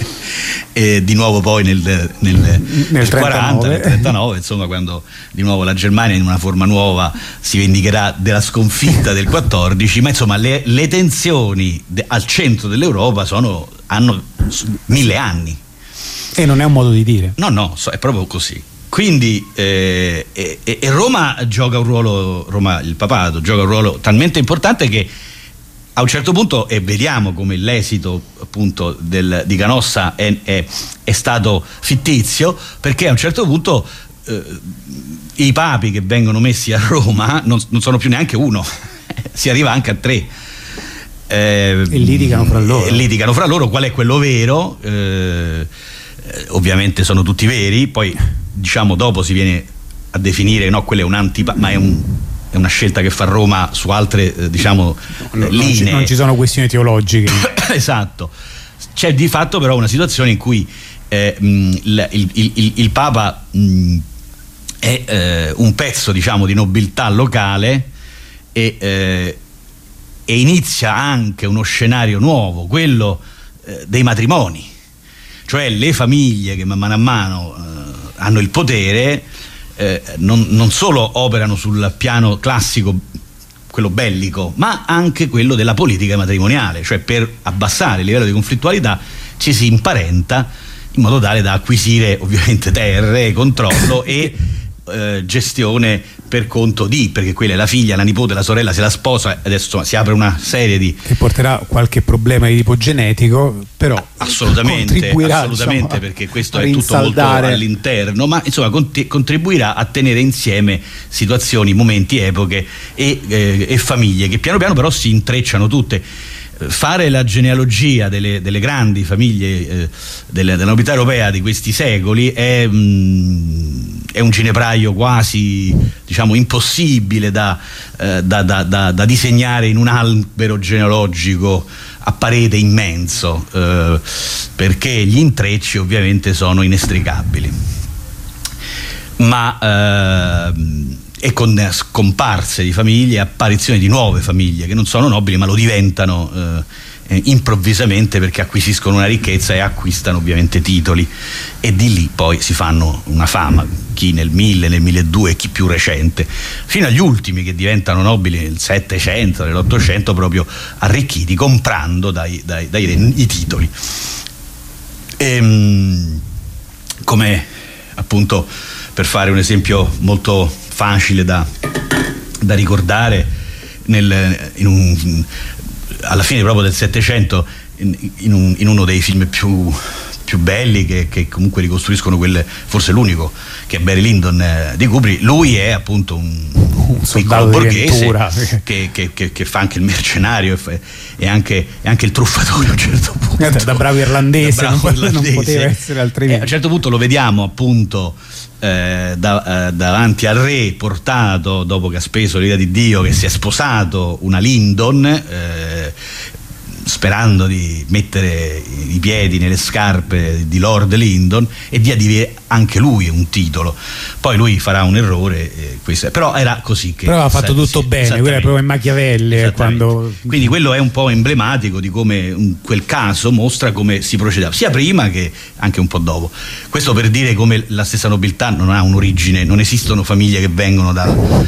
e di nuovo poi nel, nel, nel, nel quaranta, nel trentanove, insomma, quando di nuovo la Germania in una forma nuova si vendicherà della sconfitta del quattordici, ma insomma le, le tensioni de, al centro dell'Europa sono, hanno mille anni. E non è un modo di dire. No, no, è proprio così. Quindi eh, e, e Roma gioca un ruolo, Roma, il papato gioca un ruolo talmente importante che a un certo punto, e vediamo come l'esito appunto del, di Canossa è, è, è stato fittizio, perché a un certo punto eh, i papi che vengono messi a Roma non, non sono più neanche uno, si arriva anche a tre. Eh, e litigano fra loro. E litigano fra loro qual è quello vero. Eh, ovviamente sono tutti veri, poi diciamo dopo si viene a definire no, quello è un antipapa, ma è un è una scelta che fa Roma su altre eh, diciamo non, linee. Non ci, non ci sono questioni teologiche. Esatto. C'è di fatto però una situazione in cui eh, mh, il, il, il, il Papa mh, è eh, un pezzo, diciamo, di nobiltà locale e, eh, e inizia anche uno scenario nuovo, quello eh, dei matrimoni, cioè le famiglie che man mano a mano eh, hanno il potere. Eh, non, non solo operano sul piano classico, quello bellico, ma anche quello della politica matrimoniale, cioè per abbassare il livello di conflittualità ci si imparenta in modo tale da acquisire ovviamente terre, controllo e eh, gestione per conto di, perché quella è la figlia, la nipote, la sorella, se la sposa, adesso insomma, si apre una serie di che porterà qualche problema di tipo genetico, però assolutamente, contribuirà, assolutamente diciamo, perché questo è tutto molto all'interno, ma insomma cont- contribuirà a tenere insieme situazioni, momenti, epoche e, eh, e famiglie che piano piano però si intrecciano tutte. Fare la genealogia delle, delle grandi famiglie eh, delle, della nobiltà europea di questi secoli è, mh, è un ginepraio quasi, diciamo, impossibile da, eh, da, da, da, da disegnare in un albero genealogico a parete immenso, eh, perché gli intrecci ovviamente sono inestricabili. Ma eh, e con scomparse di famiglie, apparizioni di nuove famiglie che non sono nobili ma lo diventano eh, improvvisamente, perché acquisiscono una ricchezza e acquistano ovviamente titoli, e di lì poi si fanno una fama, chi nel mille, nel milleduecento e chi più recente, fino agli ultimi che diventano nobili nel settecento, nell'ottocento, proprio arricchiti comprando dai, dai, dai re i titoli. E, come appunto, per fare un esempio molto facile da, da ricordare, nel, in un, alla fine proprio del Settecento, in, in, un, in uno dei film più, più belli che, che comunque ricostruiscono quel, forse l'unico, che è Barry Lyndon eh, di Kubrick, lui è appunto un, un piccolo borghese che, che, che, che fa anche il mercenario e, e, anche, e anche il truffatore a un certo punto, da bravo irlandese, da bravo non, irlandese. non poteva essere altrimenti. E a un certo punto lo vediamo appunto Eh, da, eh, davanti al re, portato dopo che ha speso l'ira di Dio, che si è sposato una Lyndon, eh, sperando di mettere i piedi nelle scarpe di Lord Lyndon e di adire anche lui un titolo. Poi lui farà un errore, eh, questo, però era così che però ha fatto tutto sì, bene, quello è proprio in Machiavelli, quando... quindi quello è un po' emblematico di come un, quel caso mostra come si procedeva sia prima che anche un po' dopo. Questo per dire come la stessa nobiltà non ha un'origine, non esistono famiglie che vengono dal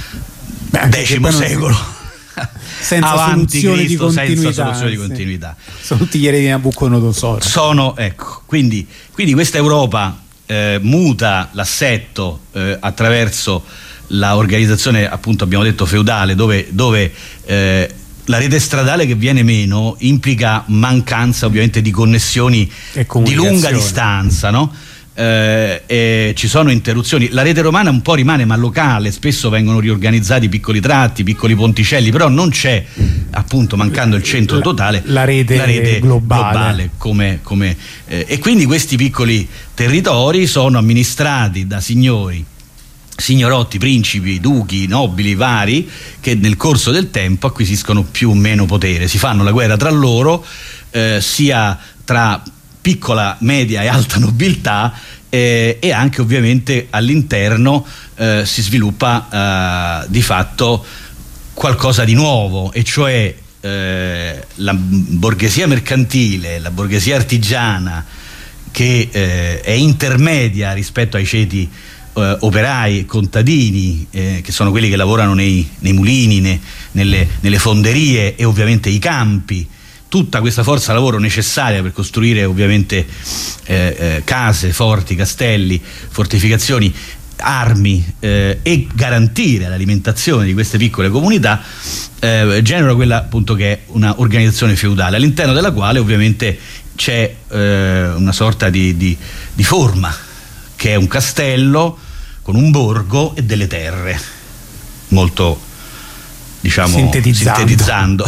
X secolo senza avanti soluzione Cristo, di continuità, senza soluzione di sì. continuità. Sono tutti gli eredi di Nabucodonosor. Sono, ecco, quindi, quindi questa Europa eh, muta l'assetto eh, attraverso la organizzazione, appunto abbiamo detto feudale, dove, dove eh, la rete stradale che viene meno implica mancanza ovviamente di connessioni di lunga distanza, no? Eh, eh, ci sono interruzioni. La rete romana un po' rimane ma locale, spesso vengono riorganizzati piccoli tratti, piccoli ponticelli, però non c'è, appunto, mancando il centro totale, la rete, la rete globale, globale come, come, eh, e quindi questi piccoli territori sono amministrati da signori, signorotti, principi, duchi, nobili vari, che nel corso del tempo acquisiscono più o meno potere, si fanno la guerra tra loro, eh, sia tra piccola, media e alta nobiltà, eh, e anche ovviamente all'interno eh, si sviluppa eh, di fatto qualcosa di nuovo, e cioè eh, la borghesia mercantile, la borghesia artigiana, che eh, è intermedia rispetto ai ceti eh, operai e contadini, eh, che sono quelli che lavorano nei, nei mulini, ne, nelle, nelle fonderie e ovviamente i campi. Tutta questa forza lavoro necessaria per costruire ovviamente eh, eh, case, forti, castelli, fortificazioni, armi eh, e garantire l'alimentazione di queste piccole comunità eh, genera quella appunto che è una organizzazione feudale, all'interno della quale ovviamente c'è eh, una sorta di, di, di forma, che è un castello con un borgo e delle terre, molto, diciamo, sintetizzando, sintetizzando.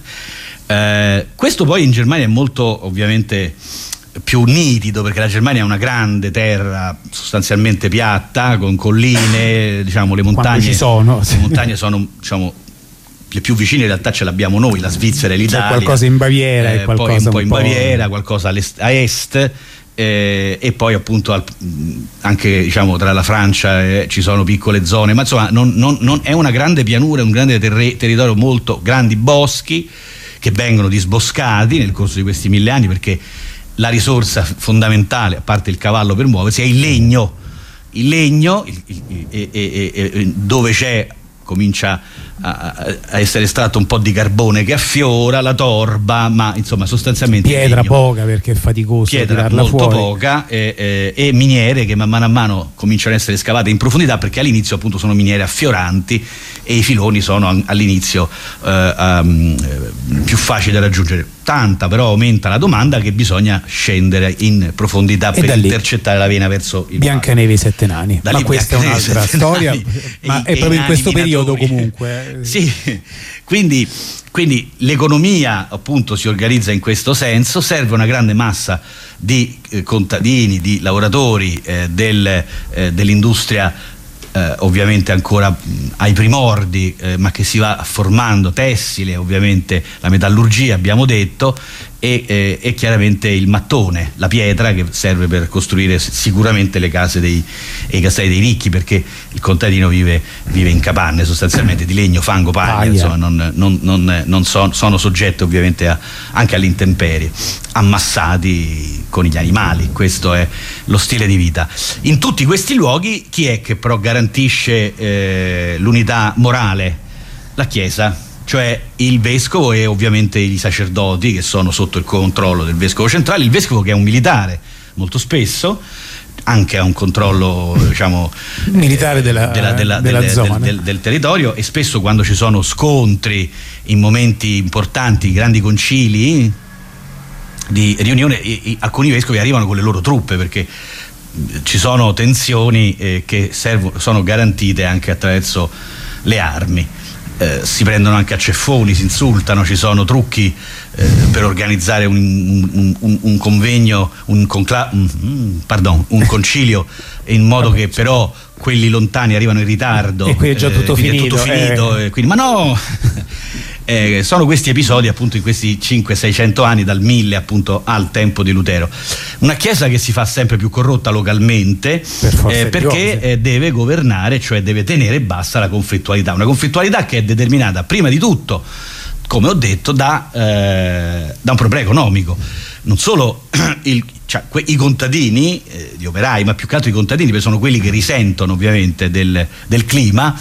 Eh, questo poi in Germania è molto ovviamente più nitido, perché la Germania è una grande terra sostanzialmente piatta, con colline, diciamo, le montagne ci sono, sì. Le montagne sono, diciamo, le più vicine in realtà ce l'abbiamo noi, la Svizzera e l'Italia. C'è qualcosa in Baviera, eh, e qualcosa poi un po' in un po'... Baviera, qualcosa a est, eh, e poi appunto al, anche, diciamo, tra la Francia eh, ci sono piccole zone, ma insomma non, non, non è una grande pianura, un grande terre, territorio, molto grandi boschi che vengono disboscati nel corso di questi mille anni, perché la risorsa fondamentale, a parte il cavallo per muoversi, è il legno. Il legno, il, il, il, e, e, e, dove c'è, comincia a, a essere estratto un po' di carbone che affiora, la torba, ma insomma sostanzialmente pietra poca, perché è faticoso pietra tirarla molto fuori. poca e, e, e miniere che man mano a mano cominciano ad essere scavate in profondità, perché all'inizio appunto sono miniere affioranti e i filoni sono all'inizio eh, um, più facili da raggiungere. Tanta però aumenta la domanda che bisogna scendere in profondità e per intercettare la vena verso il Biancaneve e i Sette Nani. Ma questa è un'altra storia, ma è proprio in questo periodo comunque. Sì, quindi, quindi l'economia appunto si organizza in questo senso, serve una grande massa di eh, contadini, di lavoratori eh, del, eh, dell'industria eh, ovviamente ancora mh, ai primordi, eh, ma che si va formando, tessile, ovviamente la metallurgia abbiamo detto, e, eh, e chiaramente il mattone, la pietra che serve per costruire sicuramente le case dei, e i castelli dei ricchi, perché il contadino vive, vive in capanne sostanzialmente di legno, fango, paglia, ah, yeah. insomma non, non, non, non so, sono soggetti ovviamente a, anche alle intemperie, ammassati con gli animali. Questo è lo stile di vita. In tutti questi luoghi chi è che però garantisce eh, l'unità morale? La Chiesa, cioè il vescovo e ovviamente i sacerdoti che sono sotto il controllo del vescovo centrale, il vescovo che è un militare molto spesso, anche a un controllo diciamo militare della, della, della, della del, zona. Del, del, del territorio, e spesso quando ci sono scontri in momenti importanti, grandi concili di riunione, i, i, alcuni vescovi arrivano con le loro truppe, perché ci sono tensioni eh, che servono, sono garantite anche attraverso le armi. Eh, si prendono anche a ceffoni, si insultano, ci sono trucchi eh, per organizzare un, un, un, un convegno, un, concla- un, pardon, un concilio, in modo che però quelli lontani arrivano in ritardo e qui è già tutto eh, finito, finito, è tutto finito eh. e quindi, ma no eh, sono questi episodi appunto in questi cinquecento seicento anni, dal mille appunto al tempo di Lutero. Una chiesa che si fa sempre più corrotta localmente per eh, perché eh, deve governare, cioè deve tenere bassa la conflittualità, una conflittualità che è determinata prima di tutto, come ho detto, da, eh, da un problema economico. Non solo il, cioè, que, i contadini, eh, gli operai, ma più che altro i contadini, perché sono quelli che risentono ovviamente del, del clima.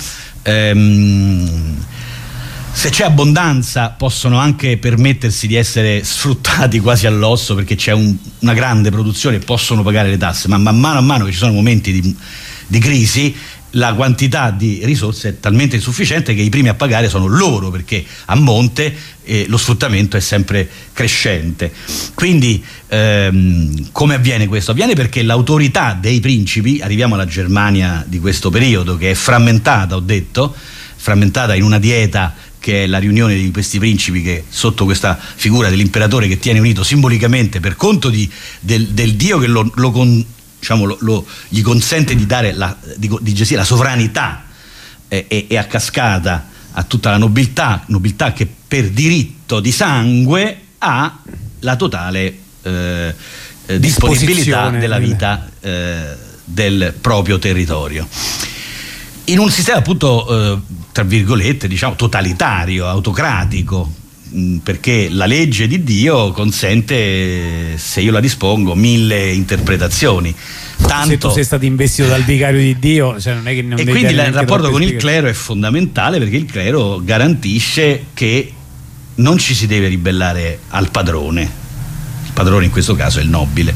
ehm, Se c'è abbondanza possono anche permettersi di essere sfruttati quasi all'osso, perché c'è un, una grande produzione e possono pagare le tasse, ma man mano a mano che ci sono momenti di, di crisi, la quantità di risorse è talmente insufficiente che i primi a pagare sono loro, perché a monte eh, lo sfruttamento è sempre crescente. Quindi ehm, come avviene questo? Avviene perché l'autorità dei principi, arriviamo alla Germania di questo periodo che è frammentata, ho detto, frammentata in una dieta che è la riunione di questi principi, che sotto questa figura dell'imperatore che tiene unito simbolicamente per conto di, del, del dio che lo, lo, con, diciamo, lo, lo gli consente di dare la, di, di gestire la sovranità e, e, e a cascata a tutta la nobiltà, nobiltà che per diritto di sangue ha la totale eh, eh, disponibilità della vita eh, del proprio territorio. In un sistema appunto eh, tra virgolette diciamo totalitario, autocratico, mh, perché la legge di Dio consente, se io la dispongo, mille interpretazioni. Tanto, se tu sei stato investito dal vicario di Dio, cioè non è che non e quindi il rapporto con il clero è fondamentale, perché il clero garantisce che non ci si deve ribellare al padrone. Il padrone in questo caso è il nobile.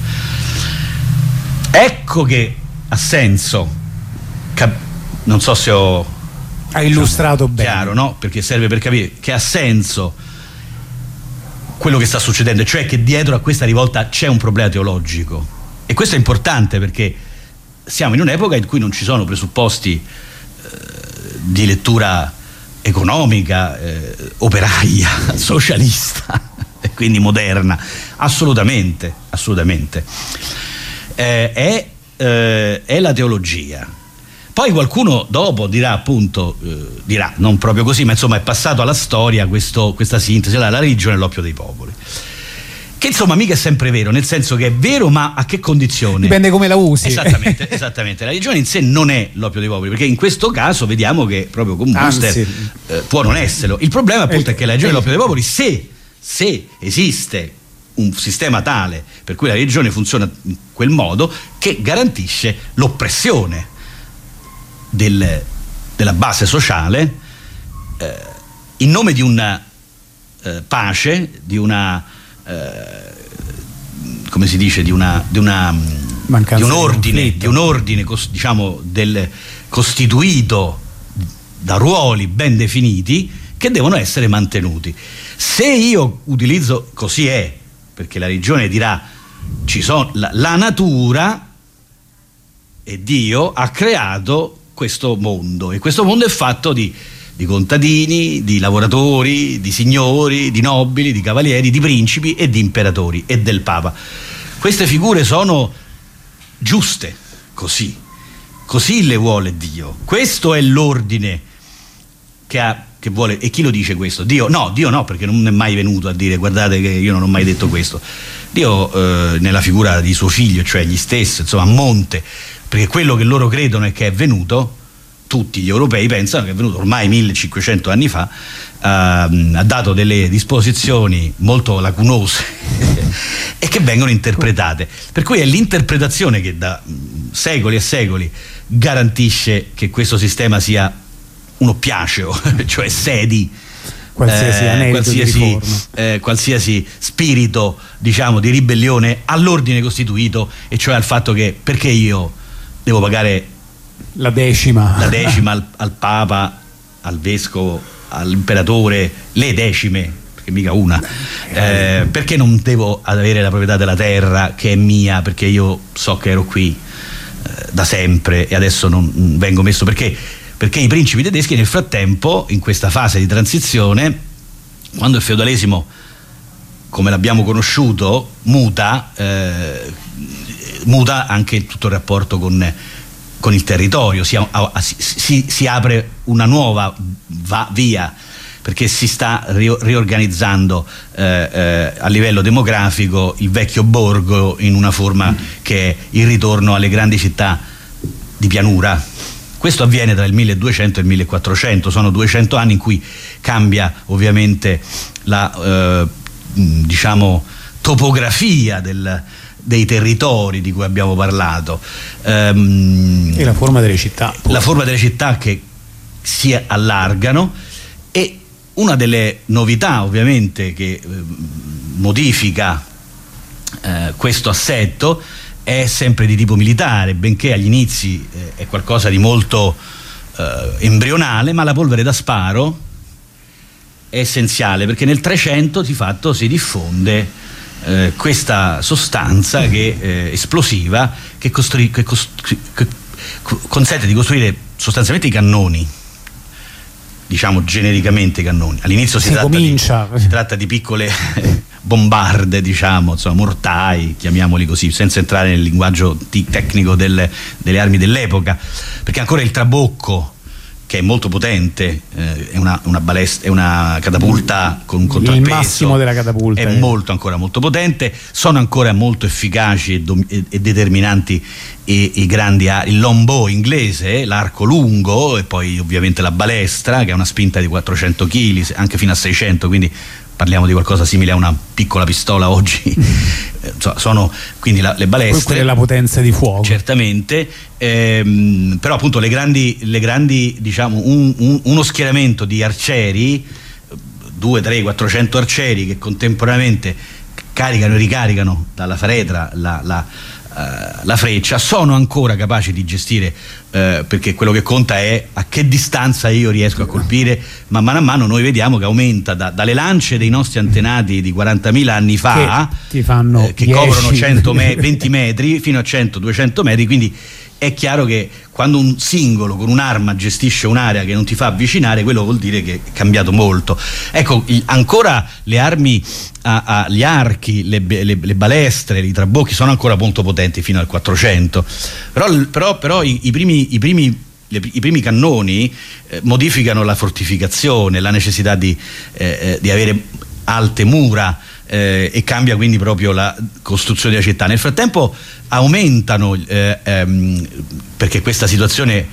Ecco che ha senso, cap- non so se ho ha illustrato diciamo, bene, chiaro, no? Perché serve per capire che ha senso quello che sta succedendo, cioè che dietro a questa rivolta c'è un problema teologico, e questo è importante perché siamo in un'epoca in cui non ci sono presupposti eh, di lettura economica, eh, operaia, socialista e quindi moderna, assolutamente, assolutamente. Eh, è, eh, è la teologia. Poi qualcuno dopo dirà appunto, eh, dirà non proprio così, ma insomma è passato alla storia questo, questa sintesi, la religione è l'oppio dei popoli, che insomma mica è sempre vero, nel senso che è vero, ma a che condizione? Dipende come la usi. Esattamente, esattamente. La religione in sé non è l'oppio dei popoli, perché in questo caso vediamo che proprio con Buster eh, può non esserlo. Il problema appunto è che la religione è l'oppio dei popoli se, se esiste un sistema tale per cui la religione funziona in quel modo che garantisce l'oppressione Del, della base sociale eh, in nome di una eh, pace, di una eh, come si dice, di una di, una, di un ordine, di, di un ordine diciamo del, costituito da ruoli ben definiti che devono essere mantenuti. Se io utilizzo così è, perché la religione dirà ci sono la, la natura e Dio ha creato questo mondo, e questo mondo è fatto di, di contadini, di lavoratori, di signori, di nobili, di cavalieri, di principi e di imperatori e del Papa. Queste figure sono giuste, così, così le vuole Dio. Questo è l'ordine che ha che vuole, e chi lo dice questo? Dio? No, Dio no, perché non è mai venuto a dire guardate che io non ho mai detto questo. Dio eh, nella figura di suo figlio, cioè gli stessi, insomma a monte, perché quello che loro credono è che è venuto, tutti gli europei pensano che è venuto ormai millecinquecento anni fa, eh, ha dato delle disposizioni molto lacunose e che vengono interpretate, per cui è l'interpretazione che da secoli e secoli garantisce che questo sistema sia un oppiaceo, cioè sedi qualsiasi, eh, qualsiasi, eh, qualsiasi spirito, diciamo, di ribellione all'ordine costituito, e cioè al fatto che perché io devo pagare la decima, la decima al, al Papa, al Vescovo, all'imperatore, le decime, perché mica una, eh, perché non devo avere la proprietà della terra che è mia, perché io so che ero qui eh, da sempre e adesso non vengo messo, perché perché i principi tedeschi nel frattempo, in questa fase di transizione, quando il feudalesimo come l'abbiamo conosciuto muta, eh, muta anche tutto il rapporto con, con il territorio, si, si, si apre una nuova va, via, perché si sta riorganizzando eh, eh, a livello demografico il vecchio borgo in una forma che è il ritorno alle grandi città di pianura. Questo avviene tra il milleduecento e il millequattrocento, sono duecento anni in cui cambia ovviamente la eh, diciamo topografia del, dei territori di cui abbiamo parlato, ehm, e la forma delle città pure. La forma delle città che si allargano, e una delle novità ovviamente che eh, modifica eh, questo assetto è sempre di tipo militare, benché agli inizi eh, è qualcosa di molto eh, embrionale, ma la polvere da sparo è essenziale, perché nel trecento di fatto si diffonde eh, questa sostanza che, eh, esplosiva che, costru- che, costru- che consente di costruire sostanzialmente i cannoni, diciamo genericamente i cannoni. All'inizio si, si, tratta, di, si tratta di piccole bombarde, diciamo, insomma, mortai, chiamiamoli così, senza entrare nel linguaggio t- tecnico delle, delle armi dell'epoca, perché ancora il trabocco, che è molto potente, eh, è, una, una balestra, è una catapulta con un contrappeso, il massimo della catapulta è eh. molto ancora molto potente, sono ancora molto efficaci e, dom- e, e determinanti i, i grandi, il longbow inglese, l'arco lungo, e poi ovviamente la balestra che ha una spinta di quattrocento chili, anche fino a seicento, quindi parliamo di qualcosa simile a una piccola pistola oggi. Sono quindi la, le balestre, quella è la potenza di fuoco, certamente, ehm, però appunto le grandi, le grandi diciamo un, un, uno schieramento di arcieri, due, tre, quattrocento arcieri che contemporaneamente caricano e ricaricano dalla faretra la, la, uh, la freccia, sono ancora capaci di gestire, uh, perché quello che conta è a che distanza io riesco a colpire, ma mano a mano noi vediamo che aumenta da, dalle lance dei nostri antenati di quarantamila anni fa, che, ti fanno eh, che coprono cento me- venti metri fino a cento duecento metri, quindi è chiaro che quando un singolo con un'arma gestisce un'area che non ti fa avvicinare, quello vuol dire che è cambiato molto. Ecco, il, ancora le armi, a, a, gli archi, le, le, le balestre, i trabocchi sono ancora molto potenti fino al quattrocento, però, però, però i, i, primi, i, primi, le, i primi cannoni eh, modificano la fortificazione, la necessità di, eh, di avere alte mura, Eh, e cambia quindi proprio la costruzione della città. Nel frattempo aumentano, eh, ehm, perché questa situazione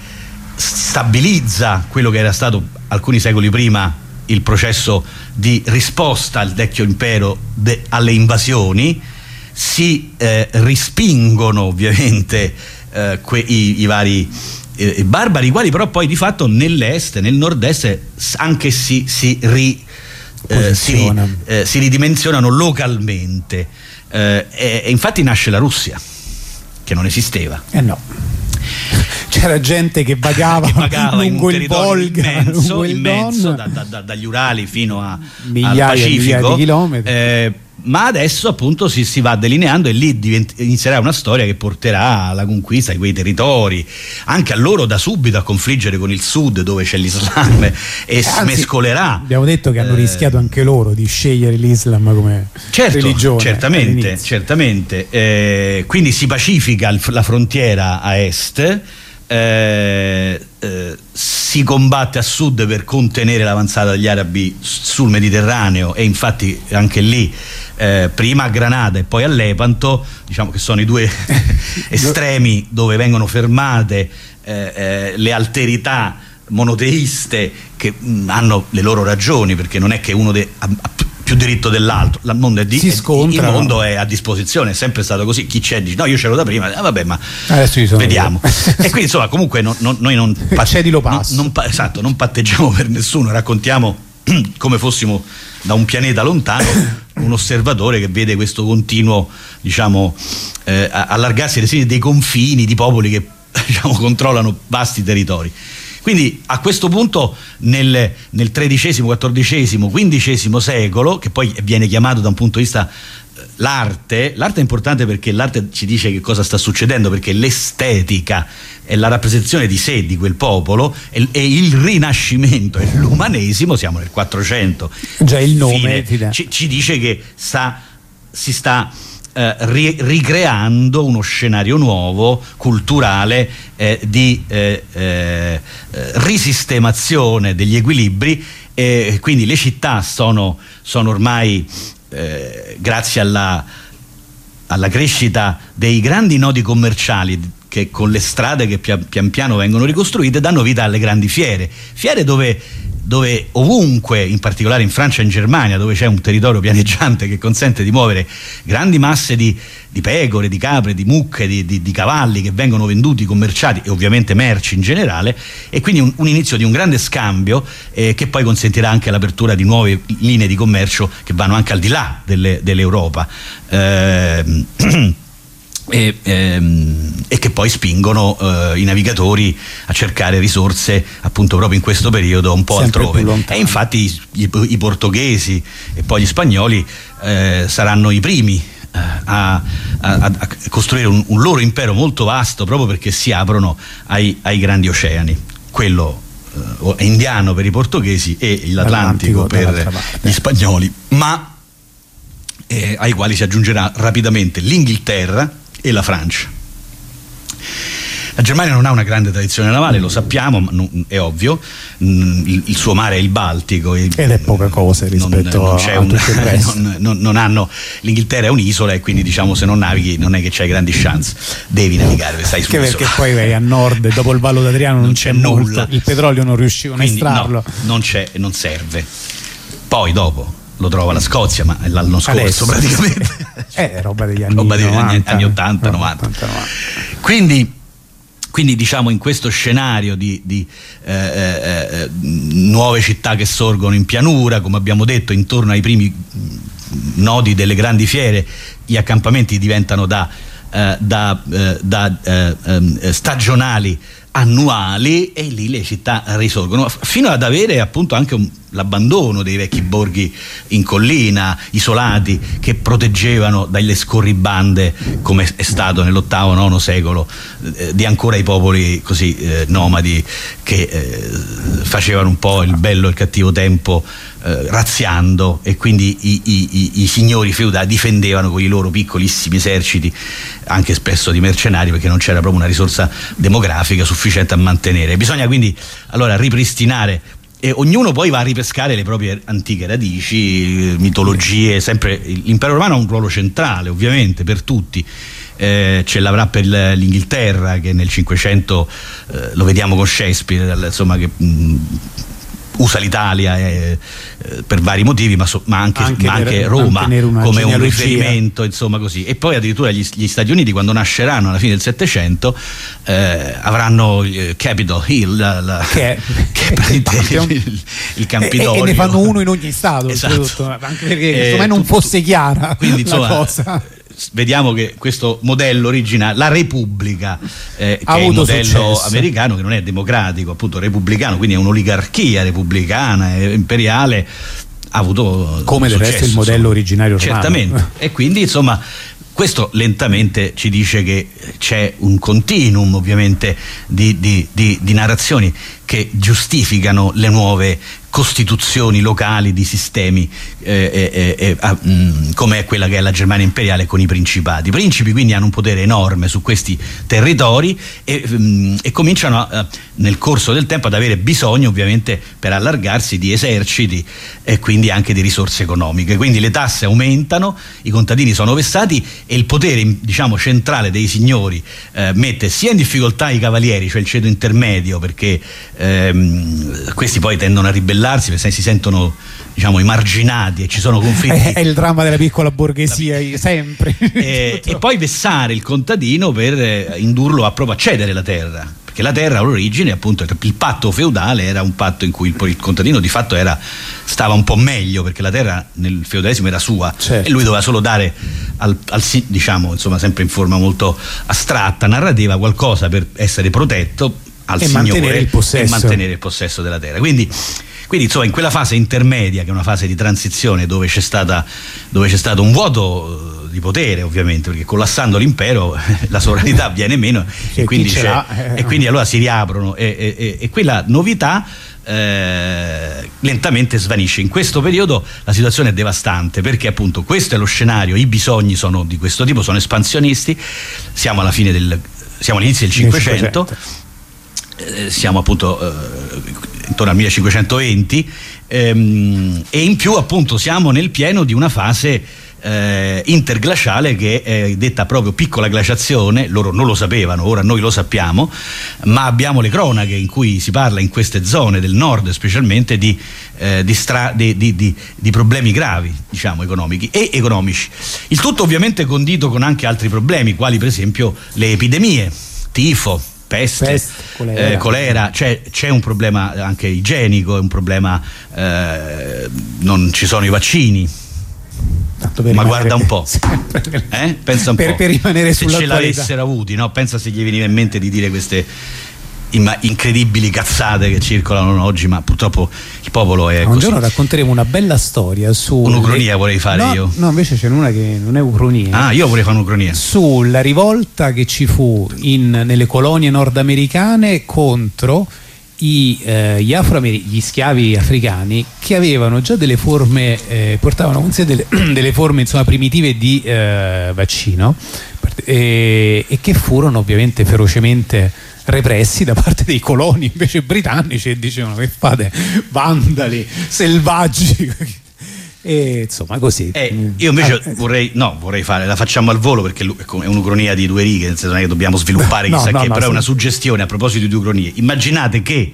stabilizza quello che era stato alcuni secoli prima il processo di risposta al vecchio impero de- alle invasioni, si eh, rispingono ovviamente eh, que- i, i vari eh, barbari, i quali però poi di fatto nell'est, nel nord-est anche si, si ri Eh, si, eh, si ridimensionano localmente, eh, e, e infatti nasce la Russia, che non esisteva. Eh no. C'era gente che vagava, che vagava lungo in un il Volga, immenso, lungo il immenso Don, da, da, da, dagli Urali fino a, migliaia, al Pacifico, migliaia di chilometri. Eh, ma adesso appunto si, si va delineando, e lì divent- inizierà una storia che porterà alla conquista di quei territori, anche a loro da subito a confliggere con il sud dove c'è l'Islam, e eh, si mescolerà. Abbiamo detto che hanno eh, rischiato anche loro di scegliere l'Islam come certo, religione. Certamente, certamente. Eh, quindi si pacifica il, la frontiera a est, eh, eh, si combatte a sud per contenere l'avanzata degli arabi sul Mediterraneo, e infatti anche lì eh, prima a Granada e poi a Lepanto, diciamo che sono i due estremi dove vengono fermate eh, eh, le alterità monoteiste che mh, hanno le loro ragioni, perché non è che uno de- ha, ha più diritto dell'altro, il mondo, è di, si il mondo è a disposizione, è sempre stato così. Chi c'è dice no, io c'ero da prima, eh, vabbè, ma vediamo. E quindi insomma comunque no, no, noi non, pat- non, non, esatto, non patteggiamo per nessuno, raccontiamo come fossimo da un pianeta lontano un osservatore che vede questo continuo, diciamo, eh, allargarsi dei confini di popoli che, diciamo, controllano vasti territori. Quindi a questo punto nel, nel tredicesimo, quattordicesimo, quindicesimo secolo, che poi viene chiamato da un punto di vista eh, l'arte, l'arte è importante perché l'arte ci dice che cosa sta succedendo, perché l'estetica è la rappresentazione di sé, di quel popolo, e, e il Rinascimento e l'umanesimo, siamo nel quattrocento, già il nome fine, ci, ci dice che sta, si sta Eh, ri- ricreando uno scenario nuovo, culturale, eh, di eh, eh, risistemazione degli equilibri, e quindi le città sono, sono ormai, eh, grazie alla, alla crescita dei grandi nodi commerciali che con le strade che pian, pian piano vengono ricostruite danno vita alle grandi fiere, fiere dove dove ovunque, in particolare in Francia e in Germania, dove c'è un territorio pianeggiante che consente di muovere grandi masse di, di pecore, di capre, di mucche, di, di, di cavalli che vengono venduti, commerciati, e ovviamente merci in generale, e quindi un, un inizio di un grande scambio eh, che poi consentirà anche l'apertura di nuove linee di commercio che vanno anche al di là delle, dell'Europa. Eh, E, ehm, e che poi spingono eh, i navigatori a cercare risorse appunto proprio in questo periodo un po' sempre altrove, e infatti i, i, i portoghesi e poi gli spagnoli eh, saranno i primi eh, a, a, a costruire un, un loro impero molto vasto, proprio perché si aprono ai, ai grandi oceani, quello eh, indiano per i portoghesi e l'Atlantico per gli spagnoli, ma eh, ai quali si aggiungerà rapidamente l'Inghilterra e la Francia. La Germania non ha una grande tradizione navale, lo sappiamo, ma non, è ovvio, il, il suo mare è il Baltico e, ed è poca cosa rispetto non, non c'è a un, tutto il resto. Non, non, non hanno, l'Inghilterra è un'isola e quindi, diciamo, se non navighi non è che c'hai grandi chance, devi navigare, stai su perché poi vai a nord e dopo il Vallo d'Adriano non, non c'è, c'è nulla, il petrolio non riuscivano a estrarlo, no, non c'è e non serve. Poi dopo lo trova la Scozia, ma è l'anno scorso adesso, praticamente è roba degli anni, roba degli novanta, anni ottanta novanta. Quindi, quindi diciamo in questo scenario di, di eh, eh, nuove città che sorgono in pianura, come abbiamo detto, intorno ai primi nodi delle grandi fiere, gli accampamenti diventano da, eh, da, eh, da eh, eh, stagionali annuali, e lì le città risorgono fino ad avere appunto anche un, l'abbandono dei vecchi borghi in collina, isolati, che proteggevano dalle scorribande, come è stato nell'ottavo nono secolo, eh, di ancora i popoli così eh, nomadi che eh, facevano un po' il bello e il cattivo tempo eh, razziando, e quindi i, i, i, i signori feudali difendevano con i loro piccolissimi eserciti, anche spesso di mercenari, perché non c'era proprio una risorsa demografica sufficiente a mantenere. Bisogna quindi allora ripristinare, e ognuno poi va a ripescare le proprie antiche radici, mitologie, sempre l'impero romano ha un ruolo centrale ovviamente per tutti. Eh, ce l'avrà per l'Inghilterra, che nel Cinquecento eh, lo vediamo con Shakespeare, insomma, che mh, usa l'Italia eh, eh, per vari motivi, ma, so, ma anche, anche, ma anche Roma come un riferimento, insomma, così. E poi addirittura gli, gli Stati Uniti, quando nasceranno alla fine del Settecento, eh, avranno il Capitol Hill, la, la, che è, che è il, il, il Campidoglio, e, e ne fanno uno in ogni stato, esatto. Anche perché eh, secondo me non fosse chiara, quindi, la insomma, cosa. Vediamo che questo modello originale, la Repubblica, eh, che è il modello successo. americano, che non è democratico, appunto repubblicano, quindi è un'oligarchia repubblicana e imperiale, ha avuto come del resto il modello insomma, originario romano. Certamente. E quindi insomma questo lentamente ci dice che c'è un continuum ovviamente di, di, di, di narrazioni che giustificano le nuove costituzioni locali di sistemi eh, eh, eh, eh, mh, come è quella che è la Germania imperiale con i principati. I principi quindi hanno un potere enorme su questi territori e, mh, e cominciano a, nel corso del tempo ad avere bisogno, ovviamente, per allargarsi, di eserciti e quindi anche di risorse economiche. Quindi le tasse aumentano, i contadini sono vessati e il potere, diciamo, centrale dei signori eh, mette sia in difficoltà i cavalieri, cioè il ceto intermedio, perché ehm, questi poi tendono a ribellarsi perché si sentono, diciamo, emarginati e ci sono conflitti. È il dramma della piccola borghesia, la... sempre. E, e poi vessare il contadino per eh, indurlo a proprio a cedere la terra, perché la terra all'origine, appunto, il patto feudale era un patto in cui il, il contadino di fatto era, stava un po' meglio, perché la terra nel feudalesimo era sua, certo. E lui doveva solo dare al, al, diciamo, insomma, sempre in forma molto astratta, narrativa, qualcosa per essere protetto al e signore mantenere il possesso. e mantenere il possesso della terra. Quindi Quindi insomma in quella fase intermedia, che è una fase di transizione dove c'è stata dove c'è stato un vuoto di potere, ovviamente, perché collassando l'impero la sovranità viene meno e quindi, c'è, e quindi allora si riaprono e, e, e quella novità eh, lentamente svanisce. In questo periodo la situazione è devastante, perché appunto questo è lo scenario, i bisogni sono di questo tipo, sono espansionisti, siamo alla fine del siamo all'inizio del Cinquecento, eh, siamo appunto eh, intorno al millecinquecentoventi ehm, e in più appunto siamo nel pieno di una fase eh, interglaciale che è detta proprio piccola glaciazione. Loro non lo sapevano, ora noi lo sappiamo, ma abbiamo le cronache in cui si parla in queste zone del nord specialmente di, eh, di, stra- di, di, di, di problemi gravi, diciamo, economici e economici, il tutto ovviamente condito con anche altri problemi, quali per esempio le epidemie, tifo, peste, peste colera, eh, colera. Cioè, c'è un problema anche igienico, è un problema eh, non ci sono i vaccini. Tanto per ma rimanere, guarda un po', eh? Pensa un per, po', per rimanere se ce l'avessero avuti, no? Pensa se gli veniva in mente di dire queste incredibili cazzate che circolano oggi, ma purtroppo il popolo è un così. Giorno racconteremo una bella storia su un'ucronia, vorrei fare no, io no invece c'è una che non è ucronia, ah io vorrei fare un'ucronia sulla rivolta che ci fu in, nelle colonie nordamericane contro i, eh, gli, gli schiavi africani che avevano già delle forme eh, portavano con sé delle, delle forme, insomma, primitive di eh, vaccino e, e che furono ovviamente ferocemente repressi da parte dei coloni invece britannici, e dicevano: che fate, vandali, selvaggi. E insomma così. Eh, io invece ah, vorrei no vorrei fare, la facciamo al volo perché è un'ucronia di due righe, nel senso non è che dobbiamo sviluppare chissà no, no, che, no, però sì. È una suggestione a proposito di ucronie. Immaginate che,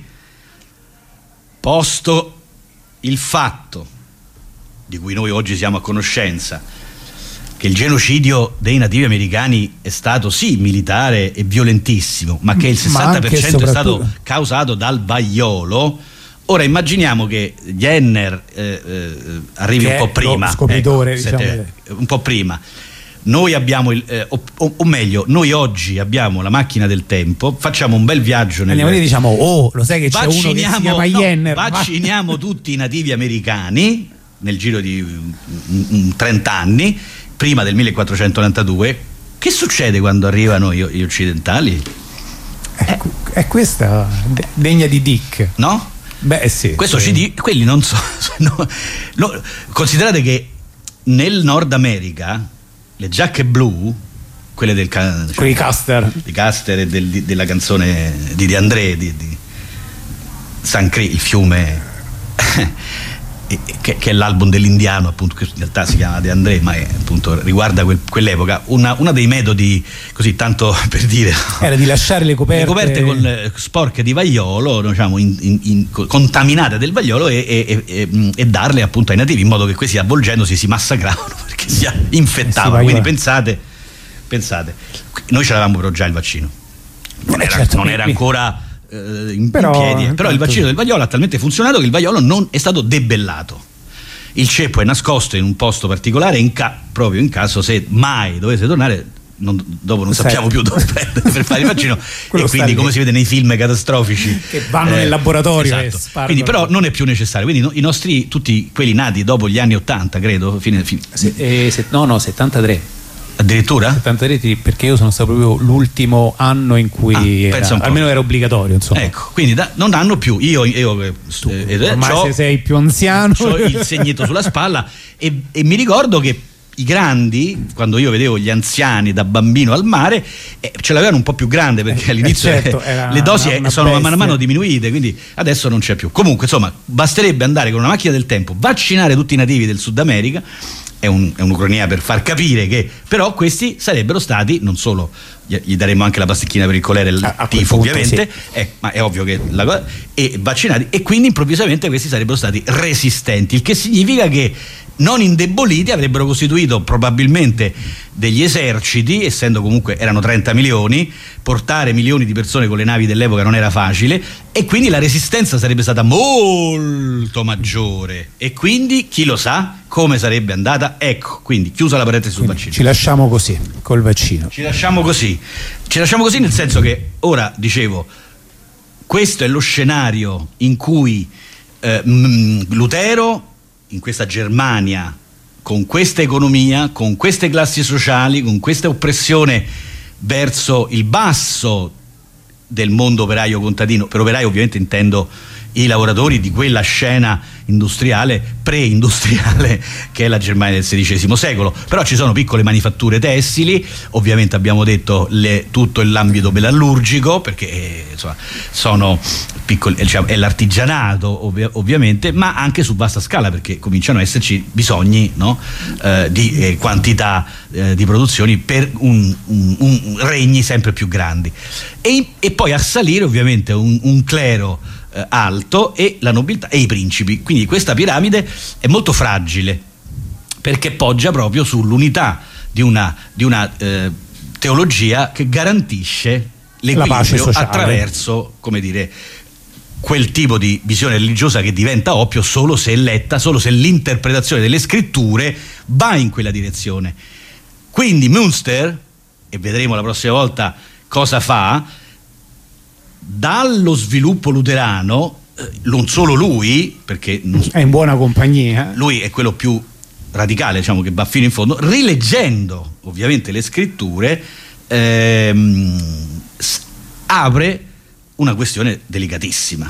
posto il fatto di cui noi oggi siamo a conoscenza, che il genocidio dei nativi americani è stato sì militare e violentissimo, ma che il sessanta per cento è stato causato dal vaiolo. Ora immaginiamo che Jenner eh, eh, arrivi che un po' prima, scopritore, ecco, diciamo sette, un po' prima. Noi abbiamo il, eh, o, o meglio, noi oggi abbiamo la macchina del tempo, facciamo un bel viaggio nel... Andiamo lì, diciamo: oh, lo sai che c'è uno che si chiama no, Jenner, vacciniamo tutti i nativi americani nel giro di trenta anni prima del millequattrocentonovantadue. Che succede quando arrivano gli, gli occidentali? È, è questa degna di Dick, no? Beh sì. Questo sì. ci di, quelli non so, no, no, considerate che nel Nord America le giacche blu, quelle del cioè, di Custer, di Custer e del, di, della canzone di De André, di, di San Cri, il fiume che, che è l'album dell'indiano, appunto, che in realtà si chiama De André, ma è, appunto, riguarda quel, quell'epoca. Una, una dei metodi, così tanto per dire, era di lasciare le coperte, le coperte con, eh, sporche di vaiolo, diciamo, in, in, in, contaminate del vaiolo e, e, e, e darle appunto ai nativi, in modo che questi, avvolgendosi, si massacravano perché si infettavano. Quindi pensate, pensate, noi ce l'avevamo però già il vaccino, non era, certo, non era ancora In, però, in piedi, però il vaccino del vaiolo ha talmente funzionato che il vaiolo non è stato debellato. Il ceppo è nascosto in un posto particolare in ca- proprio in caso se mai dovesse tornare, non, dopo non Sai. sappiamo più dove prendere per fare il vaccino e quindi, come si vede nei film catastrofici, che vanno eh, nel laboratorio, esatto. Quindi però non è più necessario. Quindi no, i nostri, tutti quelli nati dopo gli anni ottanta, credo, fine, fine. Se, eh, se, no no settantatré Addirittura? settanta reti, perché io sono stato proprio l'ultimo anno in cui ah, era, almeno era obbligatorio, insomma. Ecco, quindi da, non hanno più. Io, io tu, eh, ormai c'ho, se sei più anziano, ho il segnetto sulla spalla e, e mi ricordo che i grandi, quando io vedevo gli anziani da bambino al mare, eh, ce l'avevano un po' più grande, perché all'inizio eh, certo, eh, le dosi una, una sono bestia. mano a mano diminuite, quindi adesso non c'è più. Comunque, insomma, basterebbe andare con una macchina del tempo, vaccinare tutti i nativi del Sud America. È, un, è un'ucronia per far capire che però questi sarebbero stati, non solo gli, gli daremmo anche la pasticchina per il colera e il a, a tifo, punto, ovviamente, sì. eh, ma è ovvio che la cosa, e vaccinati, e quindi improvvisamente questi sarebbero stati resistenti, il che significa che non indeboliti avrebbero costituito probabilmente degli eserciti, essendo comunque erano trenta milioni, portare milioni di persone con le navi dell'epoca non era facile, e quindi la resistenza sarebbe stata molto maggiore, e quindi chi lo sa come sarebbe andata. Ecco, quindi chiusa la parentesi sul vaccino, ci lasciamo così col vaccino, ci lasciamo così ci lasciamo così nel senso che ora, dicevo, questo è lo scenario in cui eh, mh, Lutero, in questa Germania, con questa economia, con queste classi sociali, con questa oppressione verso il basso del mondo operaio contadino, per operaio ovviamente intendo i lavoratori di quella scena industriale, pre-industriale, che è la Germania del sedicesimo secolo. Però ci sono piccole manifatture tessili, ovviamente abbiamo detto le, tutto l'ambito metallurgico, perché eh, insomma, sono piccoli, diciamo, è l'artigianato ovvi- ovviamente, ma anche su vasta scala, perché cominciano ad esserci bisogni, no? eh, di eh, quantità eh, di produzioni per un, un, un regni sempre più grandi, e, e poi a salire ovviamente un, un clero eh, alto, e la nobiltà e i principi. Quindi questa piramide è molto fragile, perché poggia proprio sull'unità di una, di una eh, teologia che garantisce l'equilibrio attraverso, come dire, quel tipo di visione religiosa che diventa oppio solo se è letta, solo se l'interpretazione delle scritture va in quella direzione. Quindi Münster, e vedremo la prossima volta cosa fa, dallo sviluppo luterano, eh, non solo lui, perché non, è in buona compagnia, lui è quello più radicale, diciamo, che va fino in fondo, rileggendo ovviamente le scritture, ehm, apre una questione delicatissima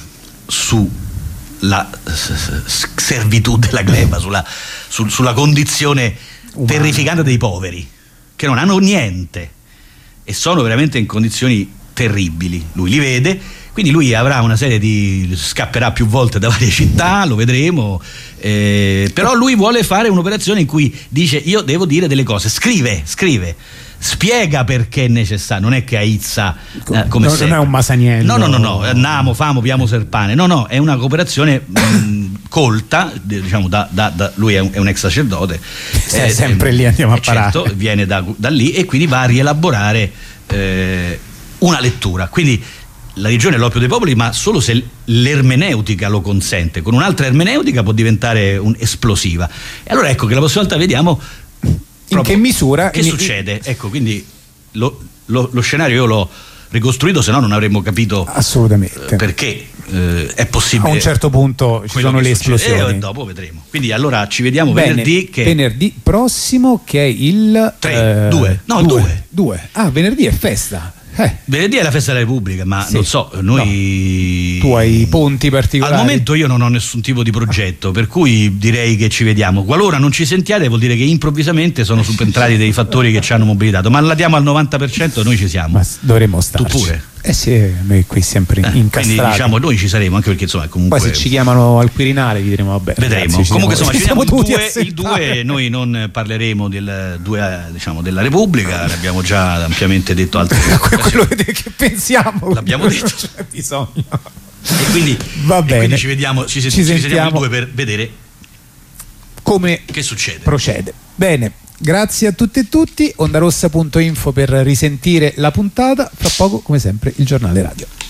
sulla servitù della gleba, sulla, sul, sulla condizione umana, terrificante dei poveri, che non hanno niente e sono veramente in condizioni terribili. Lui li vede, quindi lui avrà una serie di, scapperà più volte da varie città, lo vedremo, eh, però lui vuole fare un'operazione in cui dice: io devo dire delle cose, scrive, scrive spiega perché è necessario, non è che aizza eh, come non, non è un Masaniello, no no no no andiamo, famo, piamo serpane, no no, è una cooperazione mh, colta, diciamo, da, da, da lui è un, è un ex sacerdote, eh, sempre eh, lì andiamo a parare, certo, viene da, da lì, e quindi va a rielaborare eh, una lettura. Quindi la religione è l'oppio dei popoli, ma solo se l'ermeneutica lo consente. Con un'altra ermeneutica può diventare un, esplosiva. E allora ecco che la prossima volta vediamo in che misura, che in, succede. Ecco, quindi lo, lo, lo scenario io l'ho ricostruito, se no non avremmo capito assolutamente eh, perché eh, è possibile. A un certo punto ci sono le esplosioni, e dopo vedremo. Quindi allora ci vediamo Bene, venerdì, che venerdì prossimo, che è il tre, due, no, due, due. Ah, venerdì è festa. Eh. Venerdì è la festa della Repubblica, ma sì. non so, noi... No. Tu hai punti particolari? Al momento io non ho nessun tipo di progetto, per cui direi che ci vediamo. Qualora non ci sentiate vuol dire che improvvisamente sono subentrati dei fattori che ci hanno mobilitato, ma la diamo al novanta per cento, noi ci siamo. Ma dovremmo starci. Tu pure? Eh sì, noi qui sempre eh, incastrati. Quindi diciamo noi ci saremo, anche perché insomma comunque... Poi se ci chiamano al Quirinale vi diremo vabbè. Vedremo. Ragazzi, comunque siamo, insomma ci vediamo il due, il due, noi non parleremo del due, diciamo, della Repubblica, l'abbiamo già ampiamente detto altre volte. Quello che pensiamo. L'abbiamo detto. Non c'è bisogno. E quindi, va bene. E quindi ci vediamo, ci, ci, ci sentiamo sentiamo il due per vedere come che succede. Procede. Bene. Grazie a tutti e tutti, ondarossa punto info per risentire la puntata, fra poco come sempre il giornale radio.